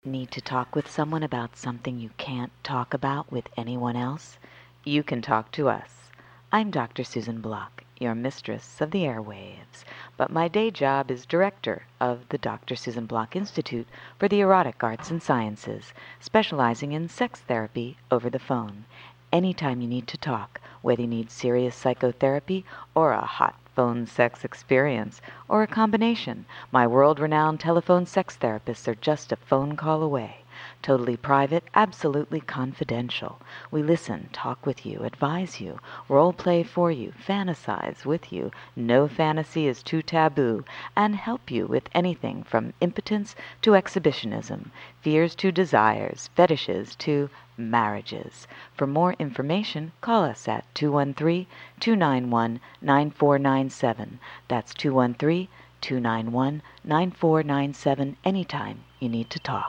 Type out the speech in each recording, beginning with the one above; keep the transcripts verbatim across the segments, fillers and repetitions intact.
Need to talk with someone about something you can't talk about with anyone else? You can talk to us. I'm Doctor Susan Block, your mistress of the airwaves, but my day job is director of the Doctor Susan Block Institute for the Erotic Arts and Sciences, specializing in sex therapy over the phone. Anytime you need to talk, whether you need serious psychotherapy or a hot phone sex experience, or a combination, my world-renowned telephone sex therapists are just a phone call away. Totally private, absolutely confidential. We listen, talk with you, advise you, role play for you, fantasize with you. No fantasy is too taboo, and help you with anything from impotence to exhibitionism, fears to desires, fetishes to marriages. For more information, call us at two one three, two nine one, nine four nine seven. That's two one three, two nine one, nine four nine seven anytime you need to talk.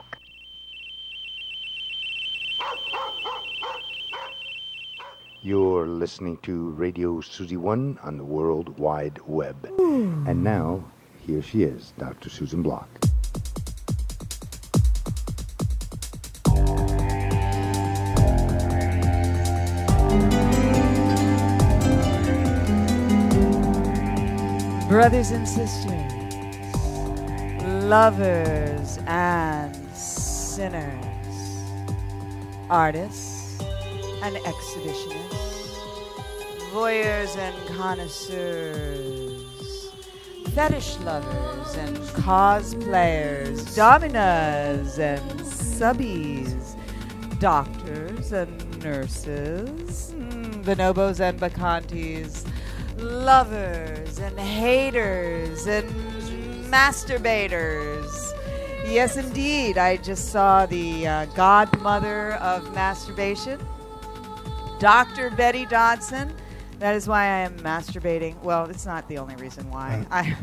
You're listening to Radio Susie One on the World Wide Web. Ooh. And now, here she is, Doctor Susan Block. Brothers and sisters, lovers and sinners, artists and exhibitionists, voyeurs and connoisseurs, fetish lovers and cosplayers, dominas and subbies, doctors and nurses, mm, bonobos and bacchantes, lovers and haters and masturbators. Yes, indeed. I just saw the uh, godmother of masturbation, Doctor Betty Dodson. That is why I am masturbating. Well, it's not the only reason why. I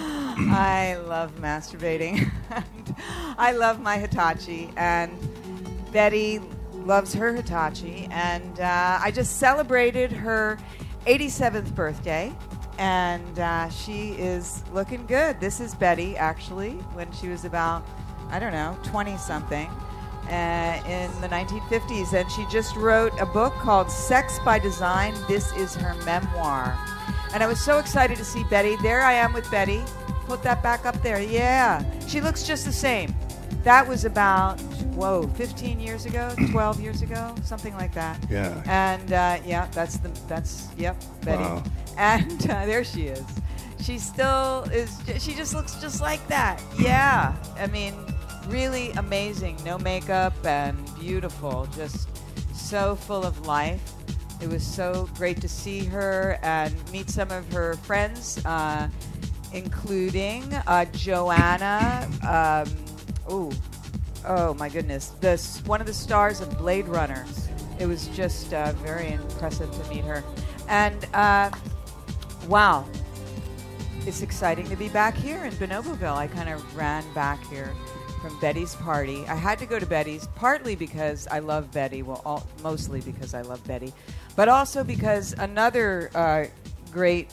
I love masturbating. And I love my Hitachi, and Betty loves her Hitachi. And uh, I just celebrated her eighty-seventh birthday, and uh, she is looking good. This is Betty, actually, when she was about, I don't know, twenty-something uh, in the nineteen fifties, and she just wrote a book called Sex by Design. This is her memoir. And I was so excited to see Betty. There I am with Betty. Put that back up there. Yeah. She looks just the same. That was about, whoa, fifteen years ago, twelve years ago, something like that. Yeah. And uh, yeah, that's the that's yep, Betty. Wow. And uh, there she is. She still is. She just looks just like that. Yeah. I mean, really amazing. No makeup and beautiful. Just so full of life. It was so great to see her and meet some of her friends, uh, including uh, Joanna. Um, Ooh, oh my goodness! This one of the stars of Blade Runner. It was just uh, very impressive to meet her, and uh, wow, it's exciting to be back here in Bonoboville. I kind of ran back here from Betty's party. I had to go to Betty's partly because I love Betty. Well, all, mostly because I love Betty, but also because another uh, great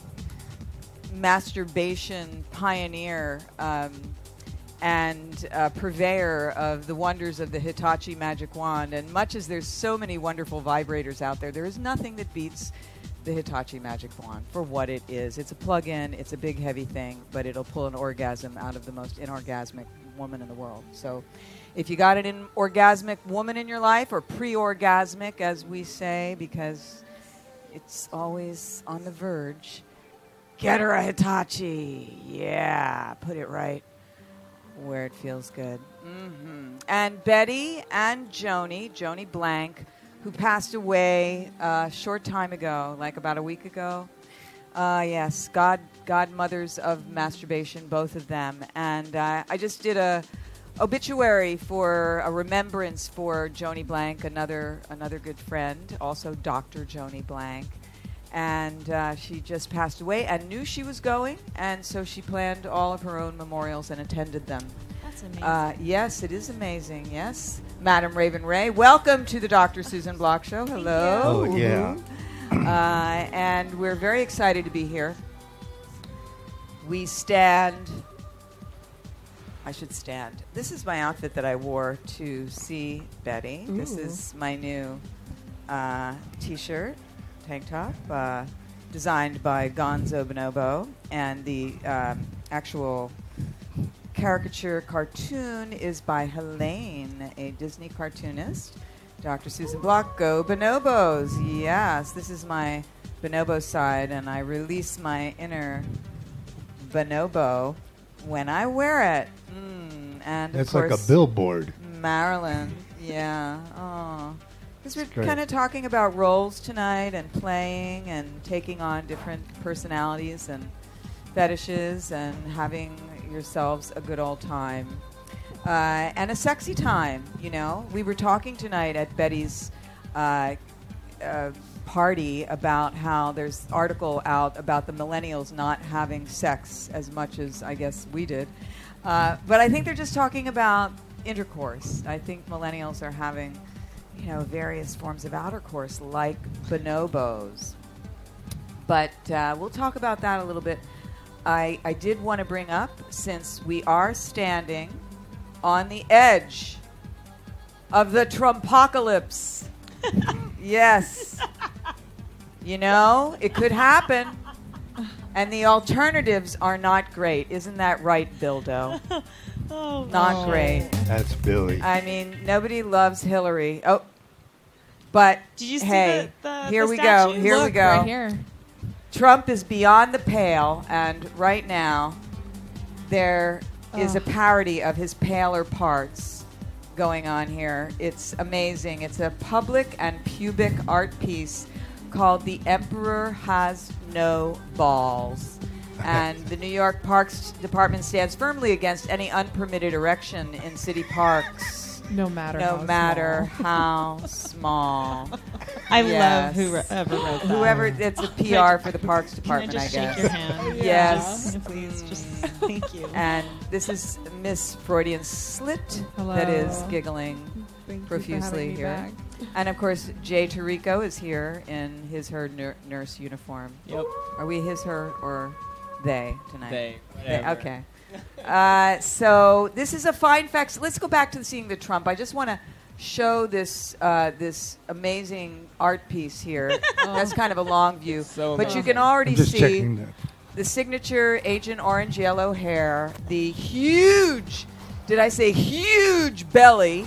masturbation pioneer. Um, and uh, purveyor of the wonders of the Hitachi Magic Wand. And much as there's so many wonderful vibrators out there, there is nothing that beats the Hitachi Magic Wand for what it is. It's a plug-in, it's a big, heavy thing, but it'll pull an orgasm out of the most inorgasmic woman in the world. So if you got an in- orgasmic woman in your life, or pre-orgasmic, as we say, because it's always on the verge, get her a Hitachi. Yeah, put it right where it feels good. Mm-hmm. And Betty and Joni, Joni Blank, who passed away a short time ago, like about a week ago. Uh, yes, God, godmothers of masturbation, both of them. And uh, I just did a obituary for a remembrance for Joni Blank, another another good friend, also Doctor Joni Blank. And uh, she just passed away and knew she was going, and so she planned all of her own memorials and attended them. That's amazing. Uh, yes, it is amazing, yes. Madam Raven Ray, welcome to the Doctor Susan Block Show. Hello. Oh, yeah. Uh, and we're very excited to be here. We stand I should stand. This is my outfit that I wore to see Betty. Ooh. This is my new uh, T-shirt, tank top, uh, designed by Gonzo Bonobo, and the um, actual caricature cartoon is by Helene, a Disney cartoonist. Doctor Susan Block, go Bonobos! Yes, this is my bonobo side, and I release my inner bonobo when I wear it. Mm, and That's of course, like a billboard. Marilyn, yeah. Oh, because we're great. kind of talking about roles tonight and playing and taking on different personalities and fetishes and having yourselves a good old time. Uh, and a sexy time, you know. We were talking tonight at Betty's uh, uh, party about how there's an article out about the millennials not having sex as much as I guess we did. Uh, but I think they're just talking about intercourse. I think millennials are having, you know, various forms of outercourse like bonobos. But uh, we'll talk about that a little bit. I, I did want to bring up, since we are standing on the edge of the Trumpocalypse. Yes. You know, it could happen. And the alternatives are not great. Isn't that right, Bildo? Oh, Not oh. great. That's Billy. I mean, nobody loves Hillary. Oh, but Did you see hey, the, the here the we go. statue? Here we Look, go. right here. Trump is beyond the pale, and right now there is a Ugh. parody of his paler parts going on here. It's amazing. It's a public and pubic art piece called "The Emperor Has No Balls." And the New York Parks Department stands firmly against any unpermitted erection in city parks, No matter no how matter small. how small. I Yes. love whoever wrote that. Whoever, it's a P R for the Parks Can I Department, just I shake guess. your hand? Yes. Yeah, please, just Mm. thank you. And this is Miss Freudian Slit Hello. that is giggling Thank you for profusely having me here. back. And of course, Jay Tarico is here in his her nur- nurse uniform. Yep. Are we his her or they tonight? They. They, Whatever. okay. Uh, so this is a fine fact. Let's go back to seeing the Trump. I just want to show this uh, this amazing art piece here. That's kind of a long view, So but you amazing. can already I'm just see checking that. the signature Agent Orange Yellow hair, the huge, did I say huge belly,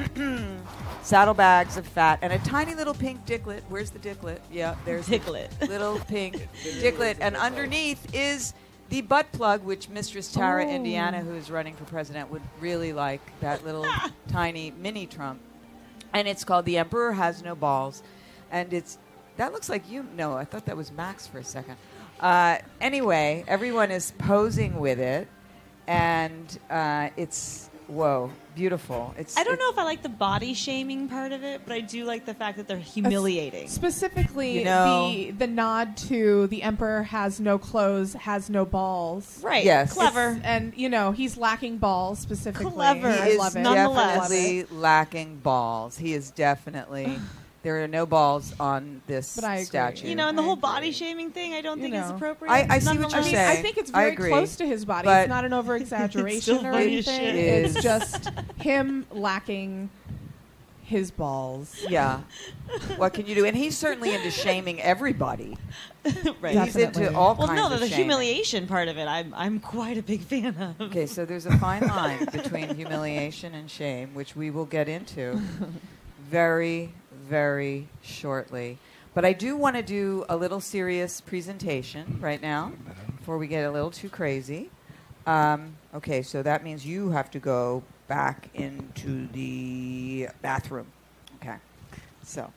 saddlebags of fat, and a tiny little pink dicklet. Where's the dicklet? Yeah, there's the Dicklet. little pink dicklet. And underneath is the butt plug, which Mistress Tara Oh. Indiana, who is running for president, would really like, that little tiny mini Trump. And it's called The Emperor Has No Balls. And it's, that looks like you. No, I thought that was Max for a second. Uh, anyway, everyone is posing with it. And uh, it's, whoa, beautiful. It's. I don't it- know if I like the body shaming part of it, but I do like the fact that they're humiliating. Specifically, You know- the the nod to the emperor has no clothes, has no balls. Right. Yes. Clever. It's- and you know he's lacking balls specifically. Clever. He I is love it. nonetheless. definitely lacking balls. He is definitely. There are no balls on this But I agree. statue. You know, and the I whole agree. body shaming thing, I don't You think is know. appropriate. I- I see what you're I Nonetheless. mean, saying. I think it's I very agree. close to his body. But- It's not an over exaggeration still or funny as anything. shit. It It's is. just him lacking his balls. Yeah. What can you do? And he's certainly into shaming everybody. Right. He's into Definitely. all Well, kinds no, of the, the shaming. humiliation part of it, I'm I'm quite a big fan of. Okay, so there's a fine line between humiliation and shame, which we will get into very, very shortly. But I do want to do a little serious presentation right now before we get a little too crazy. Um, okay, so that means you have to go back into the bathroom. Okay, so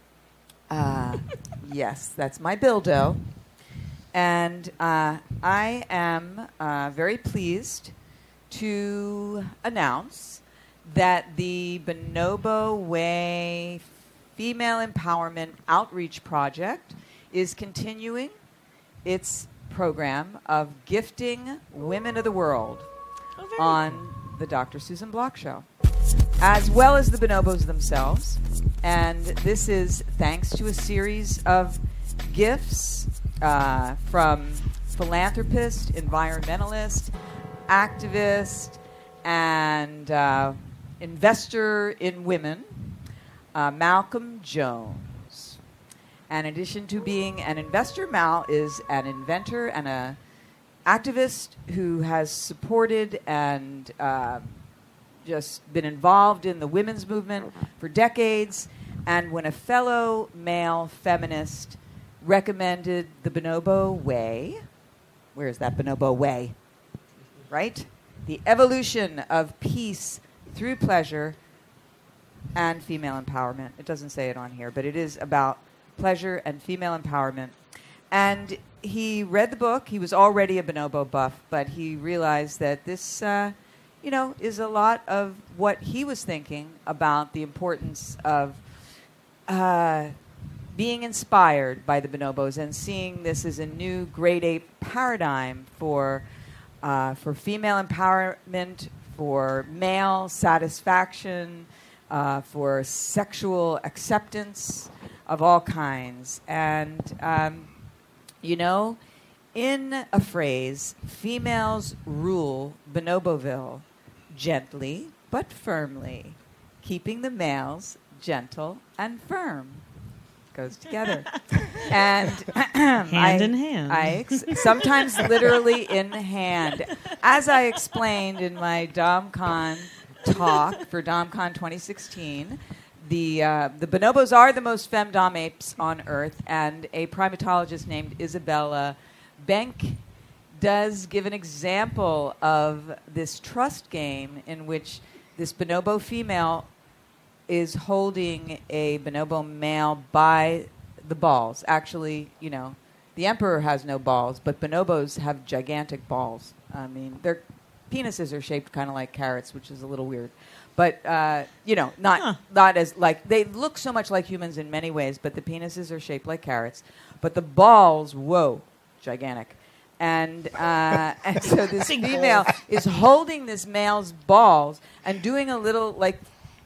uh, yes, that's my Bildo. And uh, I am uh, very pleased to announce that the Bonobo Way Female Empowerment Outreach Project is continuing its program of gifting women of the world Oh, very on the Doctor Susan Block Show, as well as the bonobos themselves. And this is thanks to a series of gifts uh, from philanthropists, environmentalists, activists, and uh, investor in women, uh, Malcolm Jones. And in addition to being an investor, Mal is an inventor and a activist who has supported and uh, just been involved in the women's movement for decades. And when a fellow male feminist recommended the Bonobo Way, where is that Bonobo Way? Right? The evolution of peace through pleasure and female empowerment. It doesn't say it on here, but it is about pleasure and female empowerment. And he read the book. He was already a bonobo buff, but he realized that this, uh, you know, is a lot of what he was thinking about the importance of uh, being inspired by the bonobos and seeing this as a new grade ape paradigm for uh, for female empowerment, for male satisfaction, uh, for sexual acceptance of all kinds. And um, you know, in a phrase, females rule Bonoboville gently but firmly, keeping the males gentle and firm. Goes together. And hand I, in hand. I ex- sometimes literally in hand. As I explained in my DomCon talk for DomCon twenty sixteen, The uh, the bonobos are the most femdom apes on Earth, and a primatologist named Isabella Benck does give an example of this trust game in which this bonobo female is holding a bonobo male by the balls. Actually, you know, the emperor has no balls, but bonobos have gigantic balls. I mean, their penises are shaped kind of like carrots, which is a little weird. But, uh, you know, not Huh. not as like, they look so much like humans in many ways, but the penises are shaped like carrots. But the balls, whoa, gigantic. And, uh, and so this Big female balls. is holding this male's balls and doing a little, like,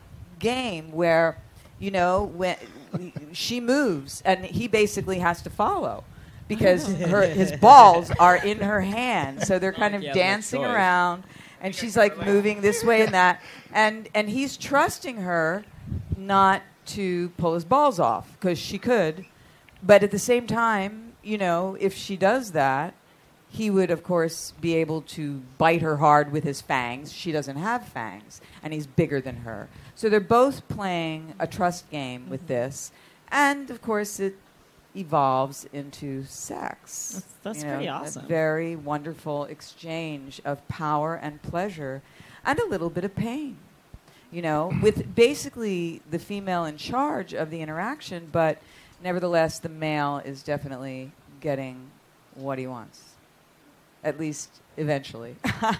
game where, you know, when she moves and he basically has to follow because her, his balls are in her hand. So they're kind of Yeah, dancing that's choice. around. And she's like moving this way and that, and and he's trusting her not to pull his balls off because she could, but at the same time, you know, if she does that, he would of course be able to bite her hard with his fangs. She doesn't have fangs, and he's bigger than her. So they're both playing a trust game with this, and of course it evolves into sex. That's- that's You know, pretty a awesome. very wonderful exchange of power and pleasure and a little bit of pain. You know, with basically the female in charge of the interaction, but nevertheless the male is definitely getting what he wants. At least eventually.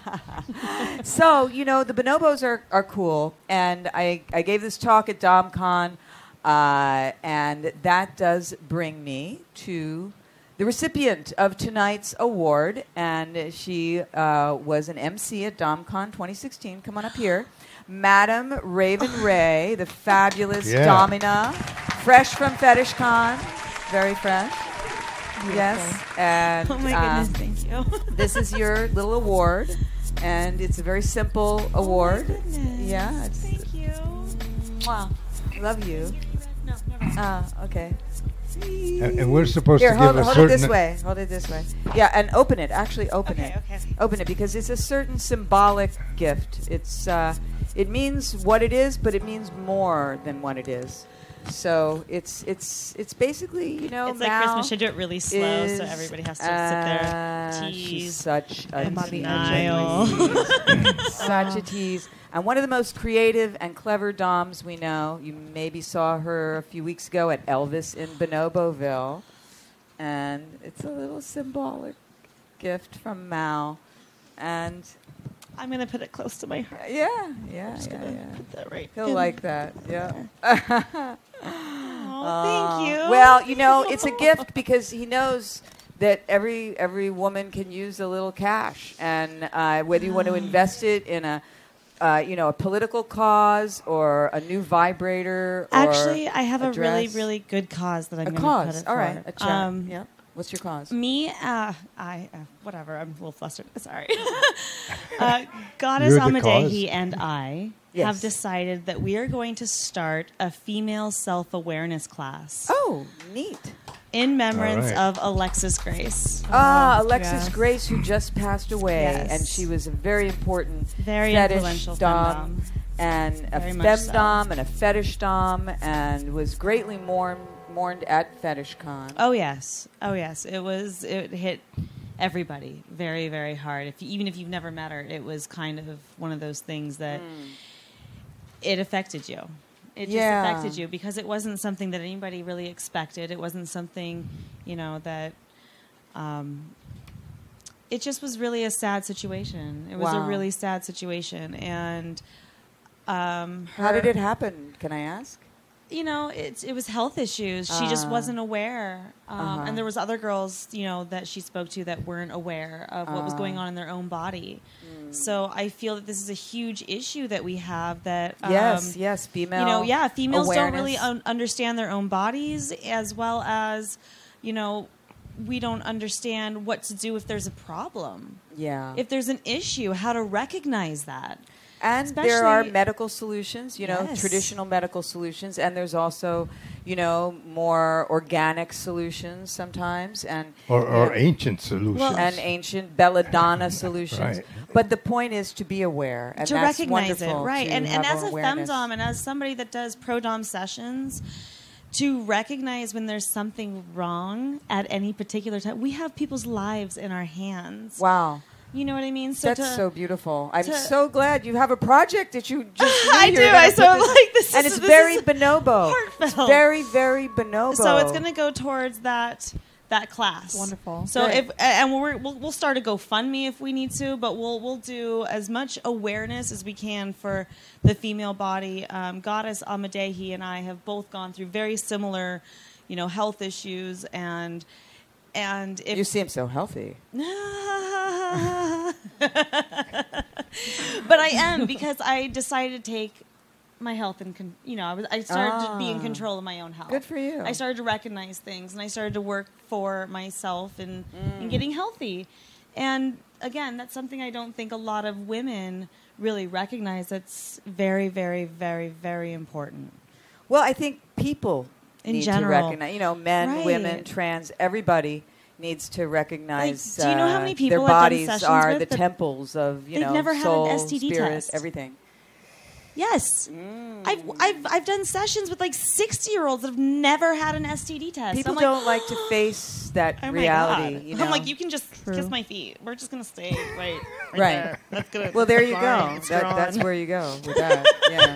So, you know, the bonobos are, are cool. And I, I gave this talk at DomCon, uh, and that does bring me to the recipient of tonight's award. And she uh, was an M C at DomCon twenty sixteen. Come on up here. Madam Raven Ray, the fabulous Yeah. Domina, fresh from FetishCon. Very fresh. Yes. And Oh my uh, goodness, thank you. this is your little award, and it's a very simple award. Oh my goodness. Yeah, it's, Thank you. wow, love you. No, never. Ah, okay. And, and we're supposed Here, to hold, give a hold it certain. this way. Hold it this way. Yeah, and open it. Actually, open Okay, it. okay, okay. Open it because it's a certain symbolic gift. It's uh, it means what it is, but it means more than what it is. So it's it's it's basically, you know, It's like Mal Christmas. Should do it really slow so is, everybody has to uh, sit there. She's Tease. such a And tease. denial. Such a tease. And one of the most creative and clever doms we know. You maybe saw her a few weeks ago at Elvis in Bonoboville. And it's a little symbolic gift from Mal. And I'm going to put it close to my heart. yeah, yeah, Just yeah, gonna yeah. put that right He'll in like that. Yeah. Oh, thank you. Well, you know, it's a gift because he knows that every every woman can use a little cash, and uh, whether you want to invest it in a, uh, you know, a political cause or a new vibrator. Or Actually, I have a, really, dress. really good cause that I'm a going to cause. put it All for. right, a chat. Um, Yep. What's your cause? Me, uh, I, uh, whatever. I'm a little flustered. Sorry. uh, Goddess You're the Amadehi cause? and I Yes. have decided that we are going to start a female self-awareness class Oh, neat. in remembrance All right. of Alexis Grace. Ah, Alexis yes. Grace, who just passed away, Yes. and she was a very important Very fetish influential dom, femdom. and a Very much so. femdom and a fetish dom, and was greatly mourned mourned at FetishCon. Oh yes, oh yes. It was. It hit everybody very, very hard. If you, even if you've never met her, it was kind of one of those things that it affected you. It just Yeah. affected you because it wasn't something that anybody really expected. It wasn't something, you know, that. Um, it just was really a sad situation. It was Wow. a really sad situation, and um, How did her- it happen? Can I ask? you know, it, it was health issues. She just Ah. wasn't aware. Um, Uh-huh. And there was other girls, you know, that she spoke to that weren't aware of what was Ah. going on in their own body. Mm. So I feel that this is a huge issue that we have that, um, yes, yes, female. you know, yeah, females don't really awareness. un- understand their own bodies as well as, you know, we don't understand what to do if there's a problem. Yeah. If there's an issue, how to recognize that. And there are Especially- medical solutions, you know, Yes. traditional medical solutions, and there's also, you know, more organic solutions sometimes, and Or, you or know, ancient solutions. and ancient belladonna solutions. Right. But the point is to be aware, and to that's recognize it, wonderful right? to And and have as a awareness. femdom and as somebody that does pro dom sessions, to recognize when there's something wrong at any particular time. We have people's lives in our hands. Wow. You know what I mean? So That's to, so beautiful. I'm to- so glad you have a project that you just knew I you do. were gonna I put sort of this- like this and is- it's this very is bonobo. It's heartfelt. very, very bonobo. So it's going to go towards that that class. Wonderful. So Great. if and we're, we'll we'll start a GoFundMe if we need to, but we'll we'll do as much awareness as we can for the female body. Um, Goddess Amadehi and I have both gone through very similar, you know, health issues and and if You seem so healthy. but I am because I decided to take my health and con- you know I was I started to be in Ah. control of my own health. Good for you. I started to recognize things and I started to work for myself and in getting healthy. And again, that's something I don't think a lot of women really recognize. That's very, very, very, very important. Well, I think people In need general. to recognize, you know, men, Right. women, trans, everybody needs to recognize Like, do you know how uh, many people their I've done bodies sessions are with the that temples of, you they've know, never had an soul, S T D spirit, test? everything. Yes. Mm. I've, I've, I've done sessions with like sixty-year-olds that have never had an S T D test. People I'm like, don't like to face that Oh my reality. God. You know? I'm like, you can just True. kiss my feet. We're just gonna stay right, right, Right. there. That's gonna. Well, there you fine. go. It's That, that's growing. where you go with that. Yeah.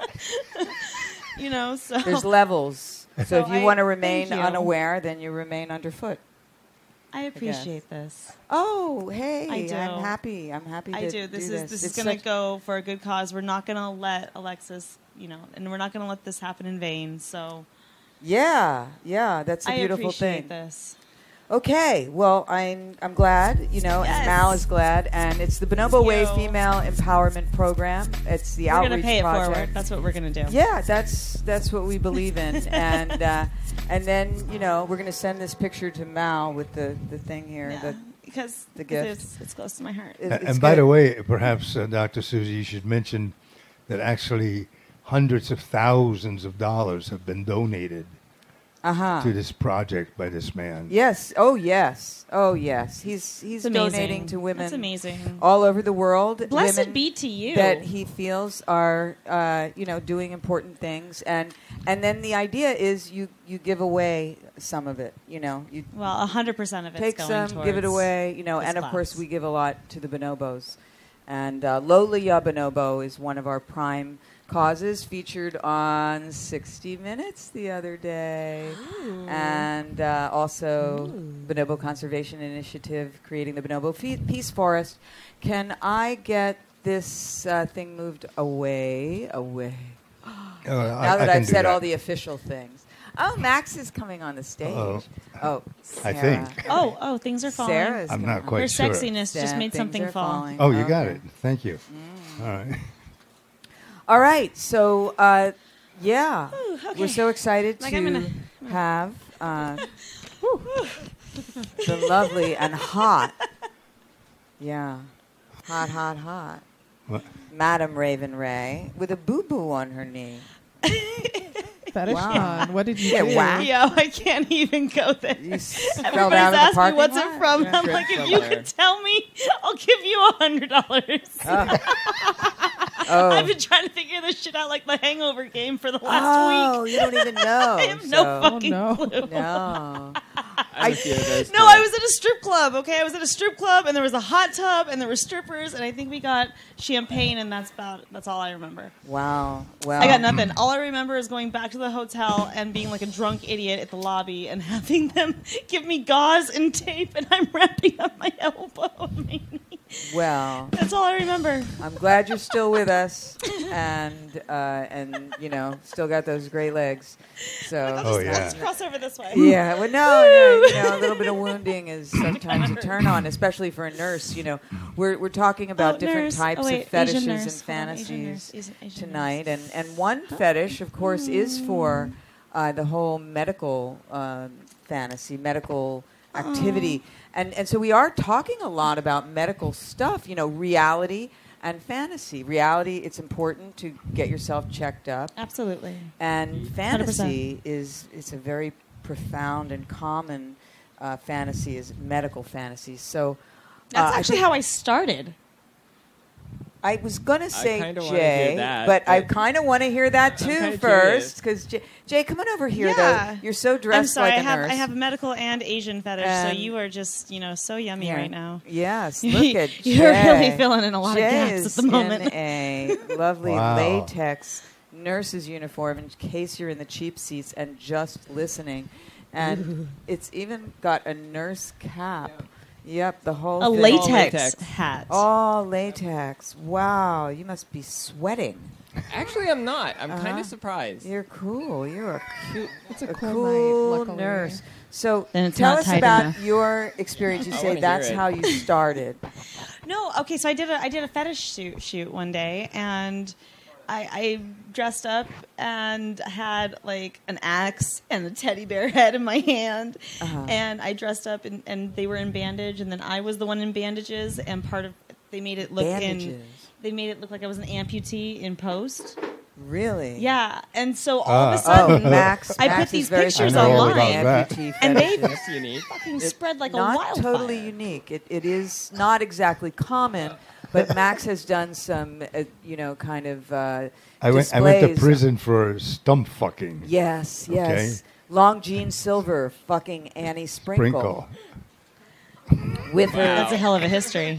You know. So There's levels. So So if you I- want to remain thank you. unaware, then you remain underfoot. I appreciate this. Oh, hey, I do. I'm happy. I'm happy to I do. This do is this. this It's is gonna such- go for a good cause. We're not gonna let Alexis, you know, and we're not gonna let this happen in vain. So Yeah, yeah, that's a I beautiful appreciate thing. this. Okay, well, I'm I'm glad, you know, Yes. and Mal is glad, and it's the Bonobo Thank Way you. Female Empowerment Program. It's the We're outreach gonna pay it project. forward. That's what we're gonna do. Yeah, that's that's what we believe in, and uh, and then you know we're gonna send this picture to Mal with the, the thing here. Yeah, The, because the because gift. It's, it's close to my heart. it- A- it's and by good. the way, perhaps, uh, Doctor Susie, you should mention that actually hundreds of thousands of dollars have been donated uh-huh. to this project by this man. Yes. Oh yes. Oh yes. He's he's It's amazing. donating to women That's amazing. all over the world. Blessed women be to you. that he feels are uh, you know doing important things, and and then the idea is you you give away some of it. You know you well, a hundred percent of it's take going some, towards give it away. You know, this and of course class. we give a lot to the bonobos, and uh, Lola Ya Bonobo is one of our prime causes, featured on sixty minutes the other day, and uh, also Bonobo Conservation Initiative, creating the Bonobo Fe- Peace Forest. Can I get this uh, thing moved away? Away. Uh, Now I, that I can I've do said that. all the official things. Oh, Max is coming on the stage. Uh-oh. Oh, I Sarah. think. Oh, oh, things are falling. Sarah's I'm coming not on. quite Her sure. sexiness just Yeah, made things something are fall. falling. Oh, you got Okay. it. Thank you. Mm. All right. All right, so uh, yeah, Ooh, okay. we're so excited Like, to I'm gonna- have. Uh, whew. the lovely and hot. Yeah. Hot, hot, hot. What? Madam Raven Ray with a boo-boo on her knee. Fetish Wow. con. What did you Yeah, do? whack. Yo, I can't even go there. You s- fell Everybody's down in the asked me parking what's lot? it from. Yeah. I'm like, if From you there. could tell me, I'll give you a hundred dollars. Oh, I've been trying to figure this shit out like the Hangover game for the last oh week. you don't even know. I have no so- fucking Oh, no. clue. No. I, have a few of those No, too. I was at a strip club, okay? I was at a strip club, and there was a hot tub, and there were strippers, and I think we got champagne, and that's about that's all I remember. Wow. Well, I got nothing. All I remember is going back to the hotel and being like a drunk idiot at the lobby and having them give me gauze and tape, and I'm wrapping up my elbow and my knee. Well, That's all I remember. I'm glad you're still with us, and uh, and you know, still got those great legs. So Oh, yeah. Let's cross over this way. yeah, well, no, no, you know, a little bit of wounding is sometimes a turn on, especially for a nurse. You know, we're we're talking about Oh, different nurse. types Oh, wait, of fetishes Asian and nurse. Hold on, Asian fantasies nurse. Asian- Asian tonight, nurse. and and one fetish, of course, is for uh, the whole medical um, fantasy, medical activity, and and so we are talking a lot about medical stuff. You know, reality and fantasy. Reality, it's important to get yourself checked up. Absolutely. And fantasy is it's a very profound and common uh, fantasy is medical fantasy. So That's uh, actually I how I started. I was going to say kinda wanna hear Jay, that, but I but- kind of want to hear that I'm too kinda first because Jay, Jay, come on over here Yeah. though. You're so dressed I'm sorry. like I a have nurse. I have a medical and Asian fetish, And- so you are just you know so yummy Yeah. right now. Yes, look at Jay. You're really filling in a lot Jay of gaps is at the moment. in a lovely Wow. latex nurse's uniform in case you're in the cheap seats and just listening. And it's even got a nurse cap. Yep, the whole A thing. latex, latex. hat. All latex. Wow, you must be sweating. Actually, I'm not. I'm kind Uh-huh. of surprised. You're cool. You're a cute, It's a a cool, cool night, luckily. nurse. So Then it's tell not us tight about enough. your experience. You I say wanna hear that's it. how you started. No, okay. So I did a I did a fetish shoot shoot one day, and I, I dressed up and had like an axe and a teddy bear head in my hand, Uh-huh. and I dressed up and, and they were in bandage, and then I was the one in bandages, and part of they made it look in Bandages. they made it look like I was an amputee in post. Really? Yeah, and so all Ah. of a sudden Oh, Max. I Max put is these very pictures I know all online, about that. amputee and they fetishes. That's unique. fucking It- spread like a not wildfire. totally unique. It, it is not exactly common, but Max has done some, uh, you know, kind of uh, I went, I went to displays. prison for stump fucking. Yes, yes. Okay. Long Jean Silver fucking Annie Sprinkle, Sprinkle. with her That's a hell of a history.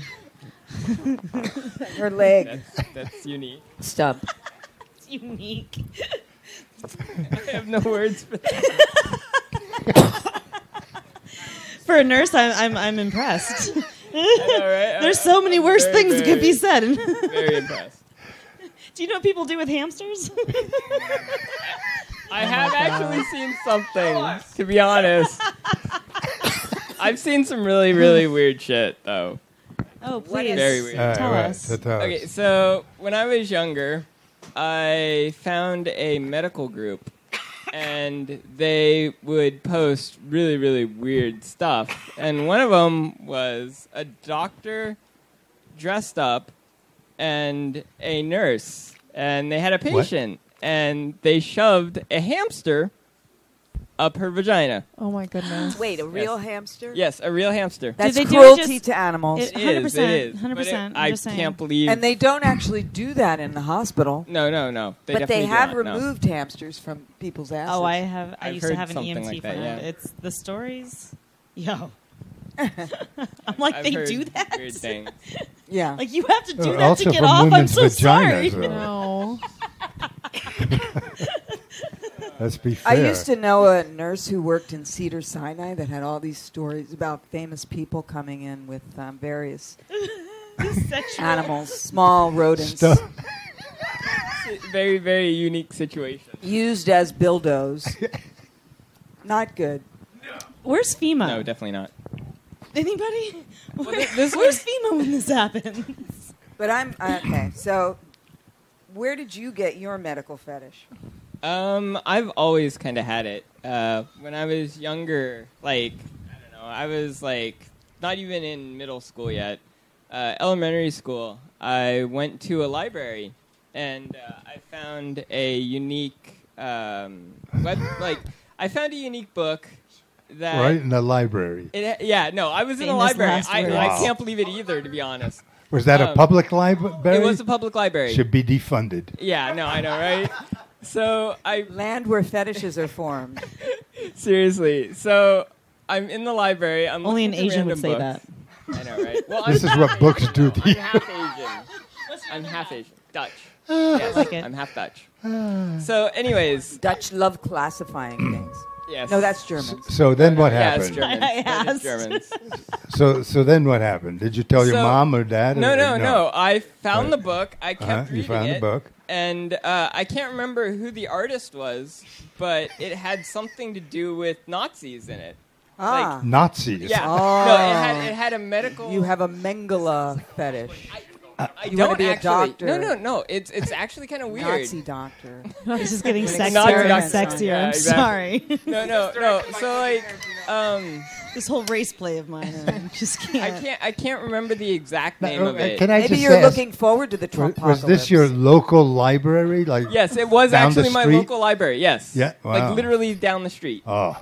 her leg That's, that's unique. stump. It's unique. I have no words for that. For a nurse, I'm I'm, I'm impressed. I know, right? There's so many I'm worse very, things that could be very, said. Very impressed. Do you know what people do with hamsters? I have actually seen something, to be honest. I've seen some really, really weird shit, though. Oh, What please. is- Very weird. All right, Tell all right, us. so tell Okay, us. so when I was younger, I found a medical group, and they would post really, really weird stuff. And one of them was a doctor dressed up and a nurse, and they had a patient, and they shoved a hamster up her vagina. Oh my goodness. Wait, a real Yes. hamster? Yes, a real hamster. That's Did they do it cruelty just- to animals. It- It is, one hundred percent, it is. one hundred But it- percent, I'm I just saying. can't believe. and they don't actually do that in the hospital. no, no, no. They but they definitely have do not, no. removed hamsters from people's asses. Oh, I have. I I've used to heard have an E M something T like that, friend. yeah. It's the stories. Yo. I'm like, I've they heard do that? Weird things. Yeah. Like, you have to do Uh, that also to get from off? I'm women's so sorry. vaginas, though. No. Let's be fair. I used to know a nurse who worked in Cedar Sinai that had all these stories about famous people coming in with um, various Sexual. animals, small rodents, Stuff. Very, very unique situation. used as dildos. Not good. Where's FEMA? No, definitely not. Anybody? Where, th- this where's FEMA when this happens? But I'm okay. So, where did you get your medical fetish? Um, I've always kind of had it. Uh, when I was younger, like I don't know, I was like not even in middle school yet. Uh, elementary school, I went to a library, and uh, I found a unique um, web. Like, I found a unique book that Right in the library. It, yeah, no, I was in a Famous library. last I, words. I Wow. can't believe it either, to be honest. Was that a Um, public library? It was a public library. Should be defunded. Yeah, no, I know, right? So I Land where fetishes are formed. seriously. So I'm in the library. I'm Only an looking through Asian would random say books. I know, right? Well, This I'm is what half books Asian, do though. to you. I'm half Asian. I'm half Asian. Dutch. Yes, like it. I'm half Dutch. So, anyways, Dutch love classifying things. yes. No, that's German. So then what Yeah, it's happened? Germans. I That is asked. Germans. So so then what happened? Did you tell your So- mom or dad? No, or, no, no. I found Right. the book. I kept Uh-huh, reading you found it. the book. And uh, I can't remember who the artist was, but it had something to do with Nazis in it. Ah, Nazis. Yeah. Oh. No, it had it had a medical. you have a Mengele fetish. I you don't wanna be a actually. doctor. No, no, no. It's it's actually kind of weird. Nazi doctor. This is getting Nazi sexier and doctor. sexier. Yeah, I'm exactly. sorry. No, no, no. So like, um, This whole race play of mine, I just I can't. can't I can't remember the exact name Uh, of it. Can I Maybe just you're ask, looking forward to the was, Trump was this your local library? Like Yes, it was Down the actually my street? local library. Yes. Yeah, wow. Like literally down the street. Oh,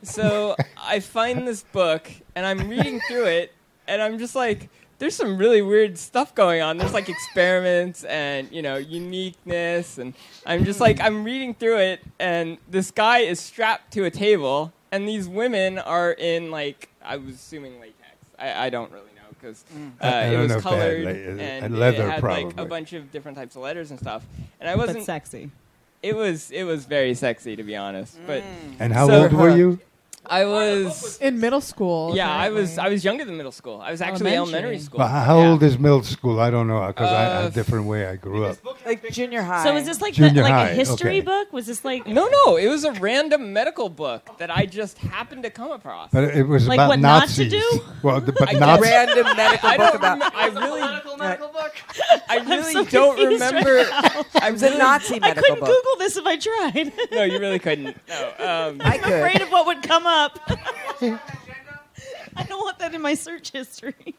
So I find this book and I'm reading through it and I'm just like, there's some really weird stuff going on. There's like experiments and, you know, uniqueness. And I'm just like, I'm reading through it and this guy is strapped to a table and these women are in like, I was assuming latex. I, I don't really know because uh, I it don't was know if they had colored la- and and leather, it had like a probably. bunch of different types of letters and stuff. And I But wasn't, sexy. it was, it was very sexy to be honest. But and how So- old were you? I was... In middle school. Yeah, I was. apparently. I was younger than middle school. I was actually Elementary. elementary school. Well, how Yeah. old is middle school? I don't know because I Uh, a different way I grew up. Like junior high. So is this like Junior the, like high, a history okay. book? Was this like No, no, it was a random medical book that I just happened to come across. But it was Like about what not to Nazis. do? Well, the, but I Nazis. random medical I book don't. about? Rem- I really, book. I really so don't confused right remember. I It was a really- Nazi I medical couldn't book. Google this if I tried. No, you really couldn't. No. Um, I I'm could. afraid of what would come up. I don't want that in my search history.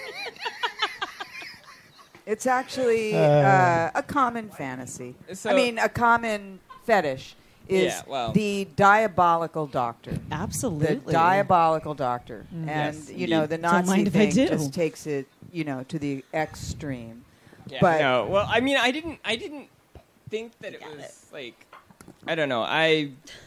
It's actually Uh. uh, a common fantasy. So- I mean, a common fetish is Yeah, well. the diabolical doctor. Absolutely. The diabolical doctor, and Yes, you know the indeed. Don't Nazi mind if I thing do. just takes it, you know, to the extreme. yeah, but- no. Well, I mean, I didn't. I didn't think that it Got was it. like. I don't know. I.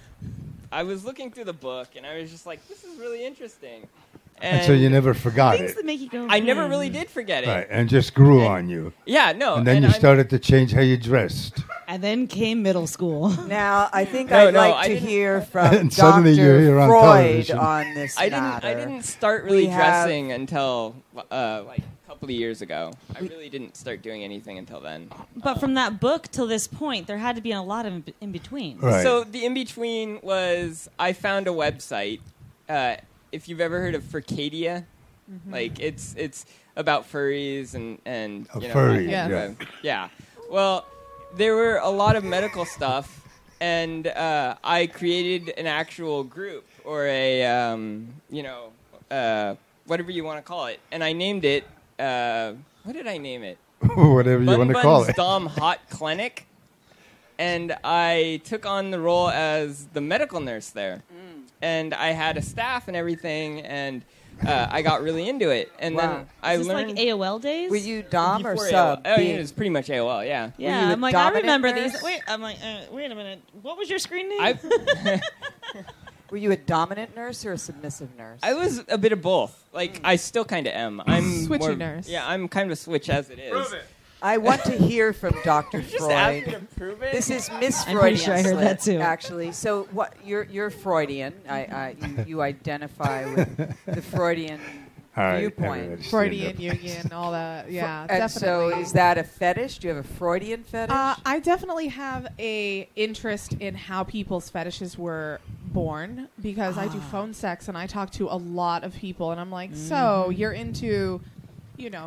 I was looking through the book and I was just like, this is really interesting. And so you never forgot Things it. that make you go. I never hmm. really did forget it. Right, and just grew And- on you. Yeah, no. And then you I'm- started to change how you dressed. And then came middle school. Now, I think No, I'd no, like I to didn't- hear from And suddenly you're here Doctor on Freud television. on this I didn't. matter. I didn't start really We have- dressing until uh, like a couple of years ago. I really didn't start doing anything until then. But from that book till this point, there had to be a lot of in, in between. Right. So the in between was I found a website. Uh, if you've ever heard of Furcadia, like it's it's about furries and and A you know, furry, that kind yeah. of- yeah. Well, there were a lot of medical stuff, and uh, I created an actual group or a um, you know uh, whatever you want to call it, and I named it. Uh, what did I name it? Whatever you Bun want to Bun's call it. Dom Hot Clinic, and I took on the role as the medical nurse there, and I had a staff and everything, and uh, I got really into it, and Wow. then I Is this learned. like A O L days? Were you Dom or before sub? A O L. Oh, being- yeah, it was pretty much A O L. Yeah. yeah, you a I'm like, I dominant remember nurse? these. Wait, I'm like, uh, wait a minute. What was your screen name? I Were you a dominant nurse or a submissive nurse? I was a bit of both. Like I still kind of am. I'm Switchy more, nurse. Yeah, I'm kind of a switch as it is. Prove it. I want to hear from Doctor Just ask me to Freud. prove it. This is Miss I'm Freudian. pretty sure I heard slip, that too. Actually, so what? You're you're Freudian. I, I you, you identify with the Freudian All right, viewpoint. everybody stand Freudian, up. Jungian, all that. Yeah, And definitely. so, is that a fetish? Do you have a Freudian fetish? Uh, I definitely have a interest in how people's fetishes were born because I do Ah. phone sex and I talk to a lot of people and I'm like, Mm. so you're into, you know,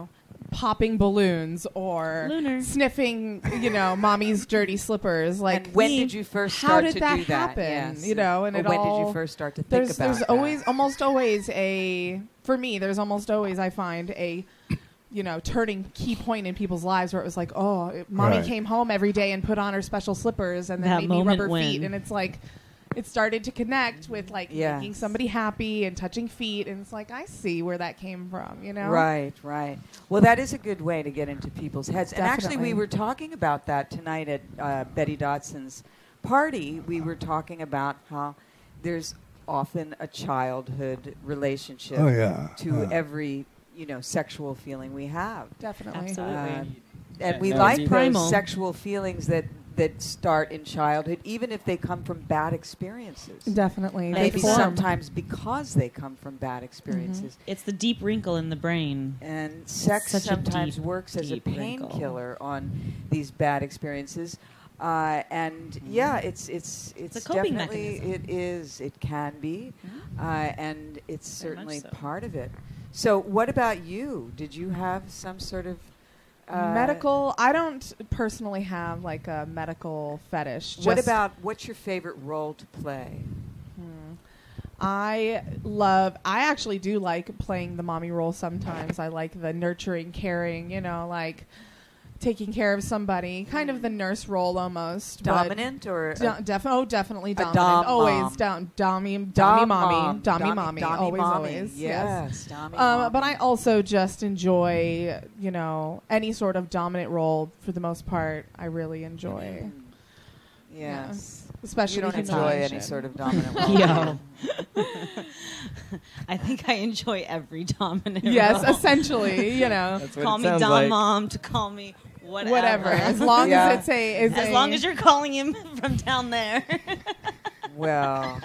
popping balloons or Lunar. sniffing, you know, mommy's dirty slippers. Like, and when me, did you first how start did to that do that? happen? Yes. You know, and Or it when all, did you first start to think there's, about There's that? always, almost always a, for me, there's almost always, I find, a, you know, turning key point in people's lives where it was like, oh, it, mommy Right. came home every day and put on her special slippers and then That made me moment rub her when- feet. And it's like, it started to connect with like Yes. making somebody happy and touching feet. And it's like, I see where that came from, you know? Right, right. Well, that is a good way to get into people's heads. And actually, we Definitely. were talking about that tonight at uh, Betty Dotson's party. We were talking about how there's often a childhood relationship Oh, yeah. to Uh. every, you know, sexual feeling we have. Definitely. Absolutely. Um, and Yeah, we no, like it's those primal. sexual feelings that, that start in childhood, even if they come from bad experiences. Definitely. They Maybe form. sometimes because they come from bad experiences. It's the deep wrinkle in the brain. And sex such a sometimes deep, works as a deep wrinkle. painkiller on these bad experiences. Uh, and yeah, it's it's it's, a coping definitely mechanism. it is it can be, uh, and it's Very much certainly so. part of it. So, what about you? Did you have some sort of uh, medical, I don't personally have like a medical fetish. What Just- about what's your favorite role to play? Hmm. I love, I actually do like playing the mommy role sometimes. I like the nurturing, caring, you know, like taking care of somebody, kind of the nurse role almost. but Dominant or Do- def- oh, definitely dominant. dom always mom. down, dommy, dommy Dom mommy, mom. dommy Dommy- mommy, dommy always, mommy. always. Yes, dommy Um, but mommy. I also just enjoy, you know, any sort of dominant role for the most part. I really enjoy, Mm. Yes. especially You don't enjoy humiliation. any sort of dominant role. Yo. I think I enjoy every dominant Yes, role. essentially, you know, That's what Call it me sounds Dom like. Mom to call me whatever. whatever. As long Yeah. as it's a, is As a- long as you're calling him from down there. Well,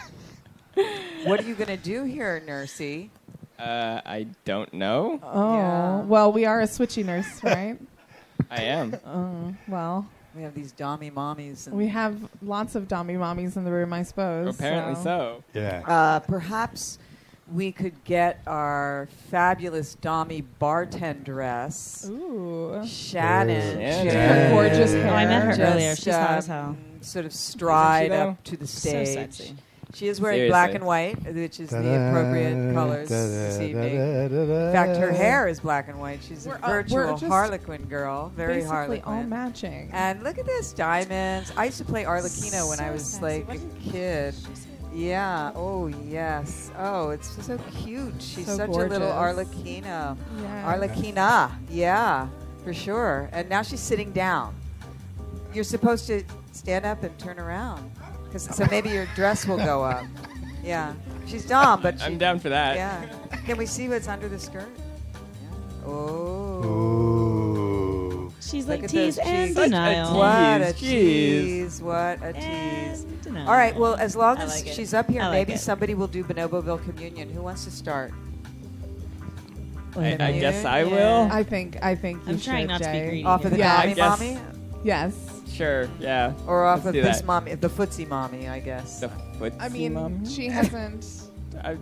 what are you going to do here, Nursey? Uh, I don't know. Oh, Yeah. well, we are a switchy nurse, right? I am. Oh, well, We have these dommy mommies. And we have lots of dommy mommies in the room, I suppose. Apparently so. Yeah. Uh, perhaps we could get our fabulous dommy bartenderess, Ooh. Shannon. Shannon. to Her gorgeous hair. Oh, I met her just, earlier. She's hot as hell. um, Sort of stride though? up to the So stage. sexy. She is wearing Seriously. black and white, which is the appropriate colors this evening. In fact, her hair is black and white. She's We're, a uh, we're virtual just Harlequin girl, very Basically Harlequin. all matching. And look at this, diamonds. I used to play Arlecchino when I So was sexy. like Wasn't a kid. Yeah. Oh, yes. Oh, it's so cute. She's So such a little gorgeous. Arlecchino. Yeah. Arlecchina. Yeah, for sure. And now she's sitting down. You're supposed to stand up and turn around. 'Cause- so maybe your dress will go up. Yeah. She's Dom, but she, I'm down for that. yeah. Can we see what's under the skirt? Yeah. Oh. Ooh. She's Look like at tease those and cheeks. Such a denial. What a Tease, tease. What a tease. And denial. All right, well, as long I as like it. she's up here, I like maybe it. somebody will do Bonoboville Communion. Who wants to start? I, I guess I Yeah. will. I think I think you I'm trying should, not to be Jay. greedy. Off of the Yeah, I Mommy guess- Mommy? Yes. Sure. Yeah. Or off Let's of do this that. mommy, the Footsie Mommy, I guess. The footsie I mean, mom? she hasn't. I,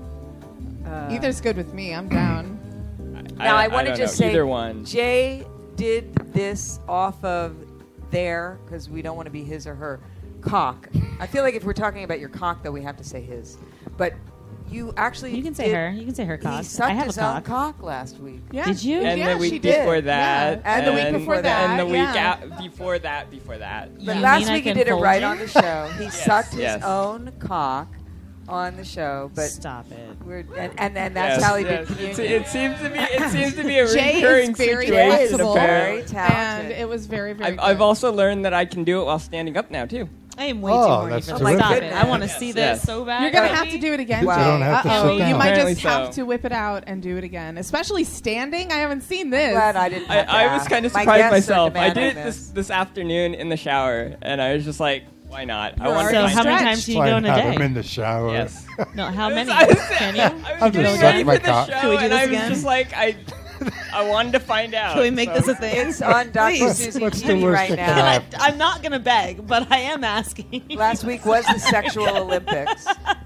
Uh, Either's good with me. I'm down. Now, I I wanna don't just know. say- either one. Jay did this off of their, because we don't want to be his or her, cock. I feel like if we're talking about your cock, though, we have to say his. But you actually You can say did- her. You can say her He cock. sucked I have his a own cock. cock last week. Yeah. Did you? And yeah, the week she did. before that. Yeah. And the week and- before that, And the week yeah. out, before that, before that. But You last mean I week he can did it fold right you? on the show. He sucked his yes. own cock on the show, but Stop it. we're and, and, and that's Yes, how he yes. did It's- communion. It seems to be. It seems to be a Jay recurring is very situation. flexible, Very and talented. it was very very. I've, good. I've also learned that I can do it while standing up now too. I am way Oh, too horny that's for terrific. this. Stop Oh, my it. I want to goodness. see Yes, this yes. so bad. You're gonna baby. have to do it again, Wow. Jay. You don't have to Uh-oh. sit You down. might Apparently just have so. to whip it out and do it again, especially standing. I haven't seen this. Glad I didn't. I, have to I was ask. kind of My surprised guests are myself. I did demanding it this this afternoon in the shower, and I was just like, "Why not? I You're want to So already how find many out." times do you Why go in a not? I'm day? in the shower. Yes. No, how many? I was, Can you? I was I'm getting just ready sucking my for the cock. show, Can we do and this I was again? just like, I, I wanted to find out. Can we make so- this a thing? It's on Doctor Please. Susie What's the T V worst right that can now. happen? I'm not gonna beg, but I am asking. Last week was the sexual Olympics.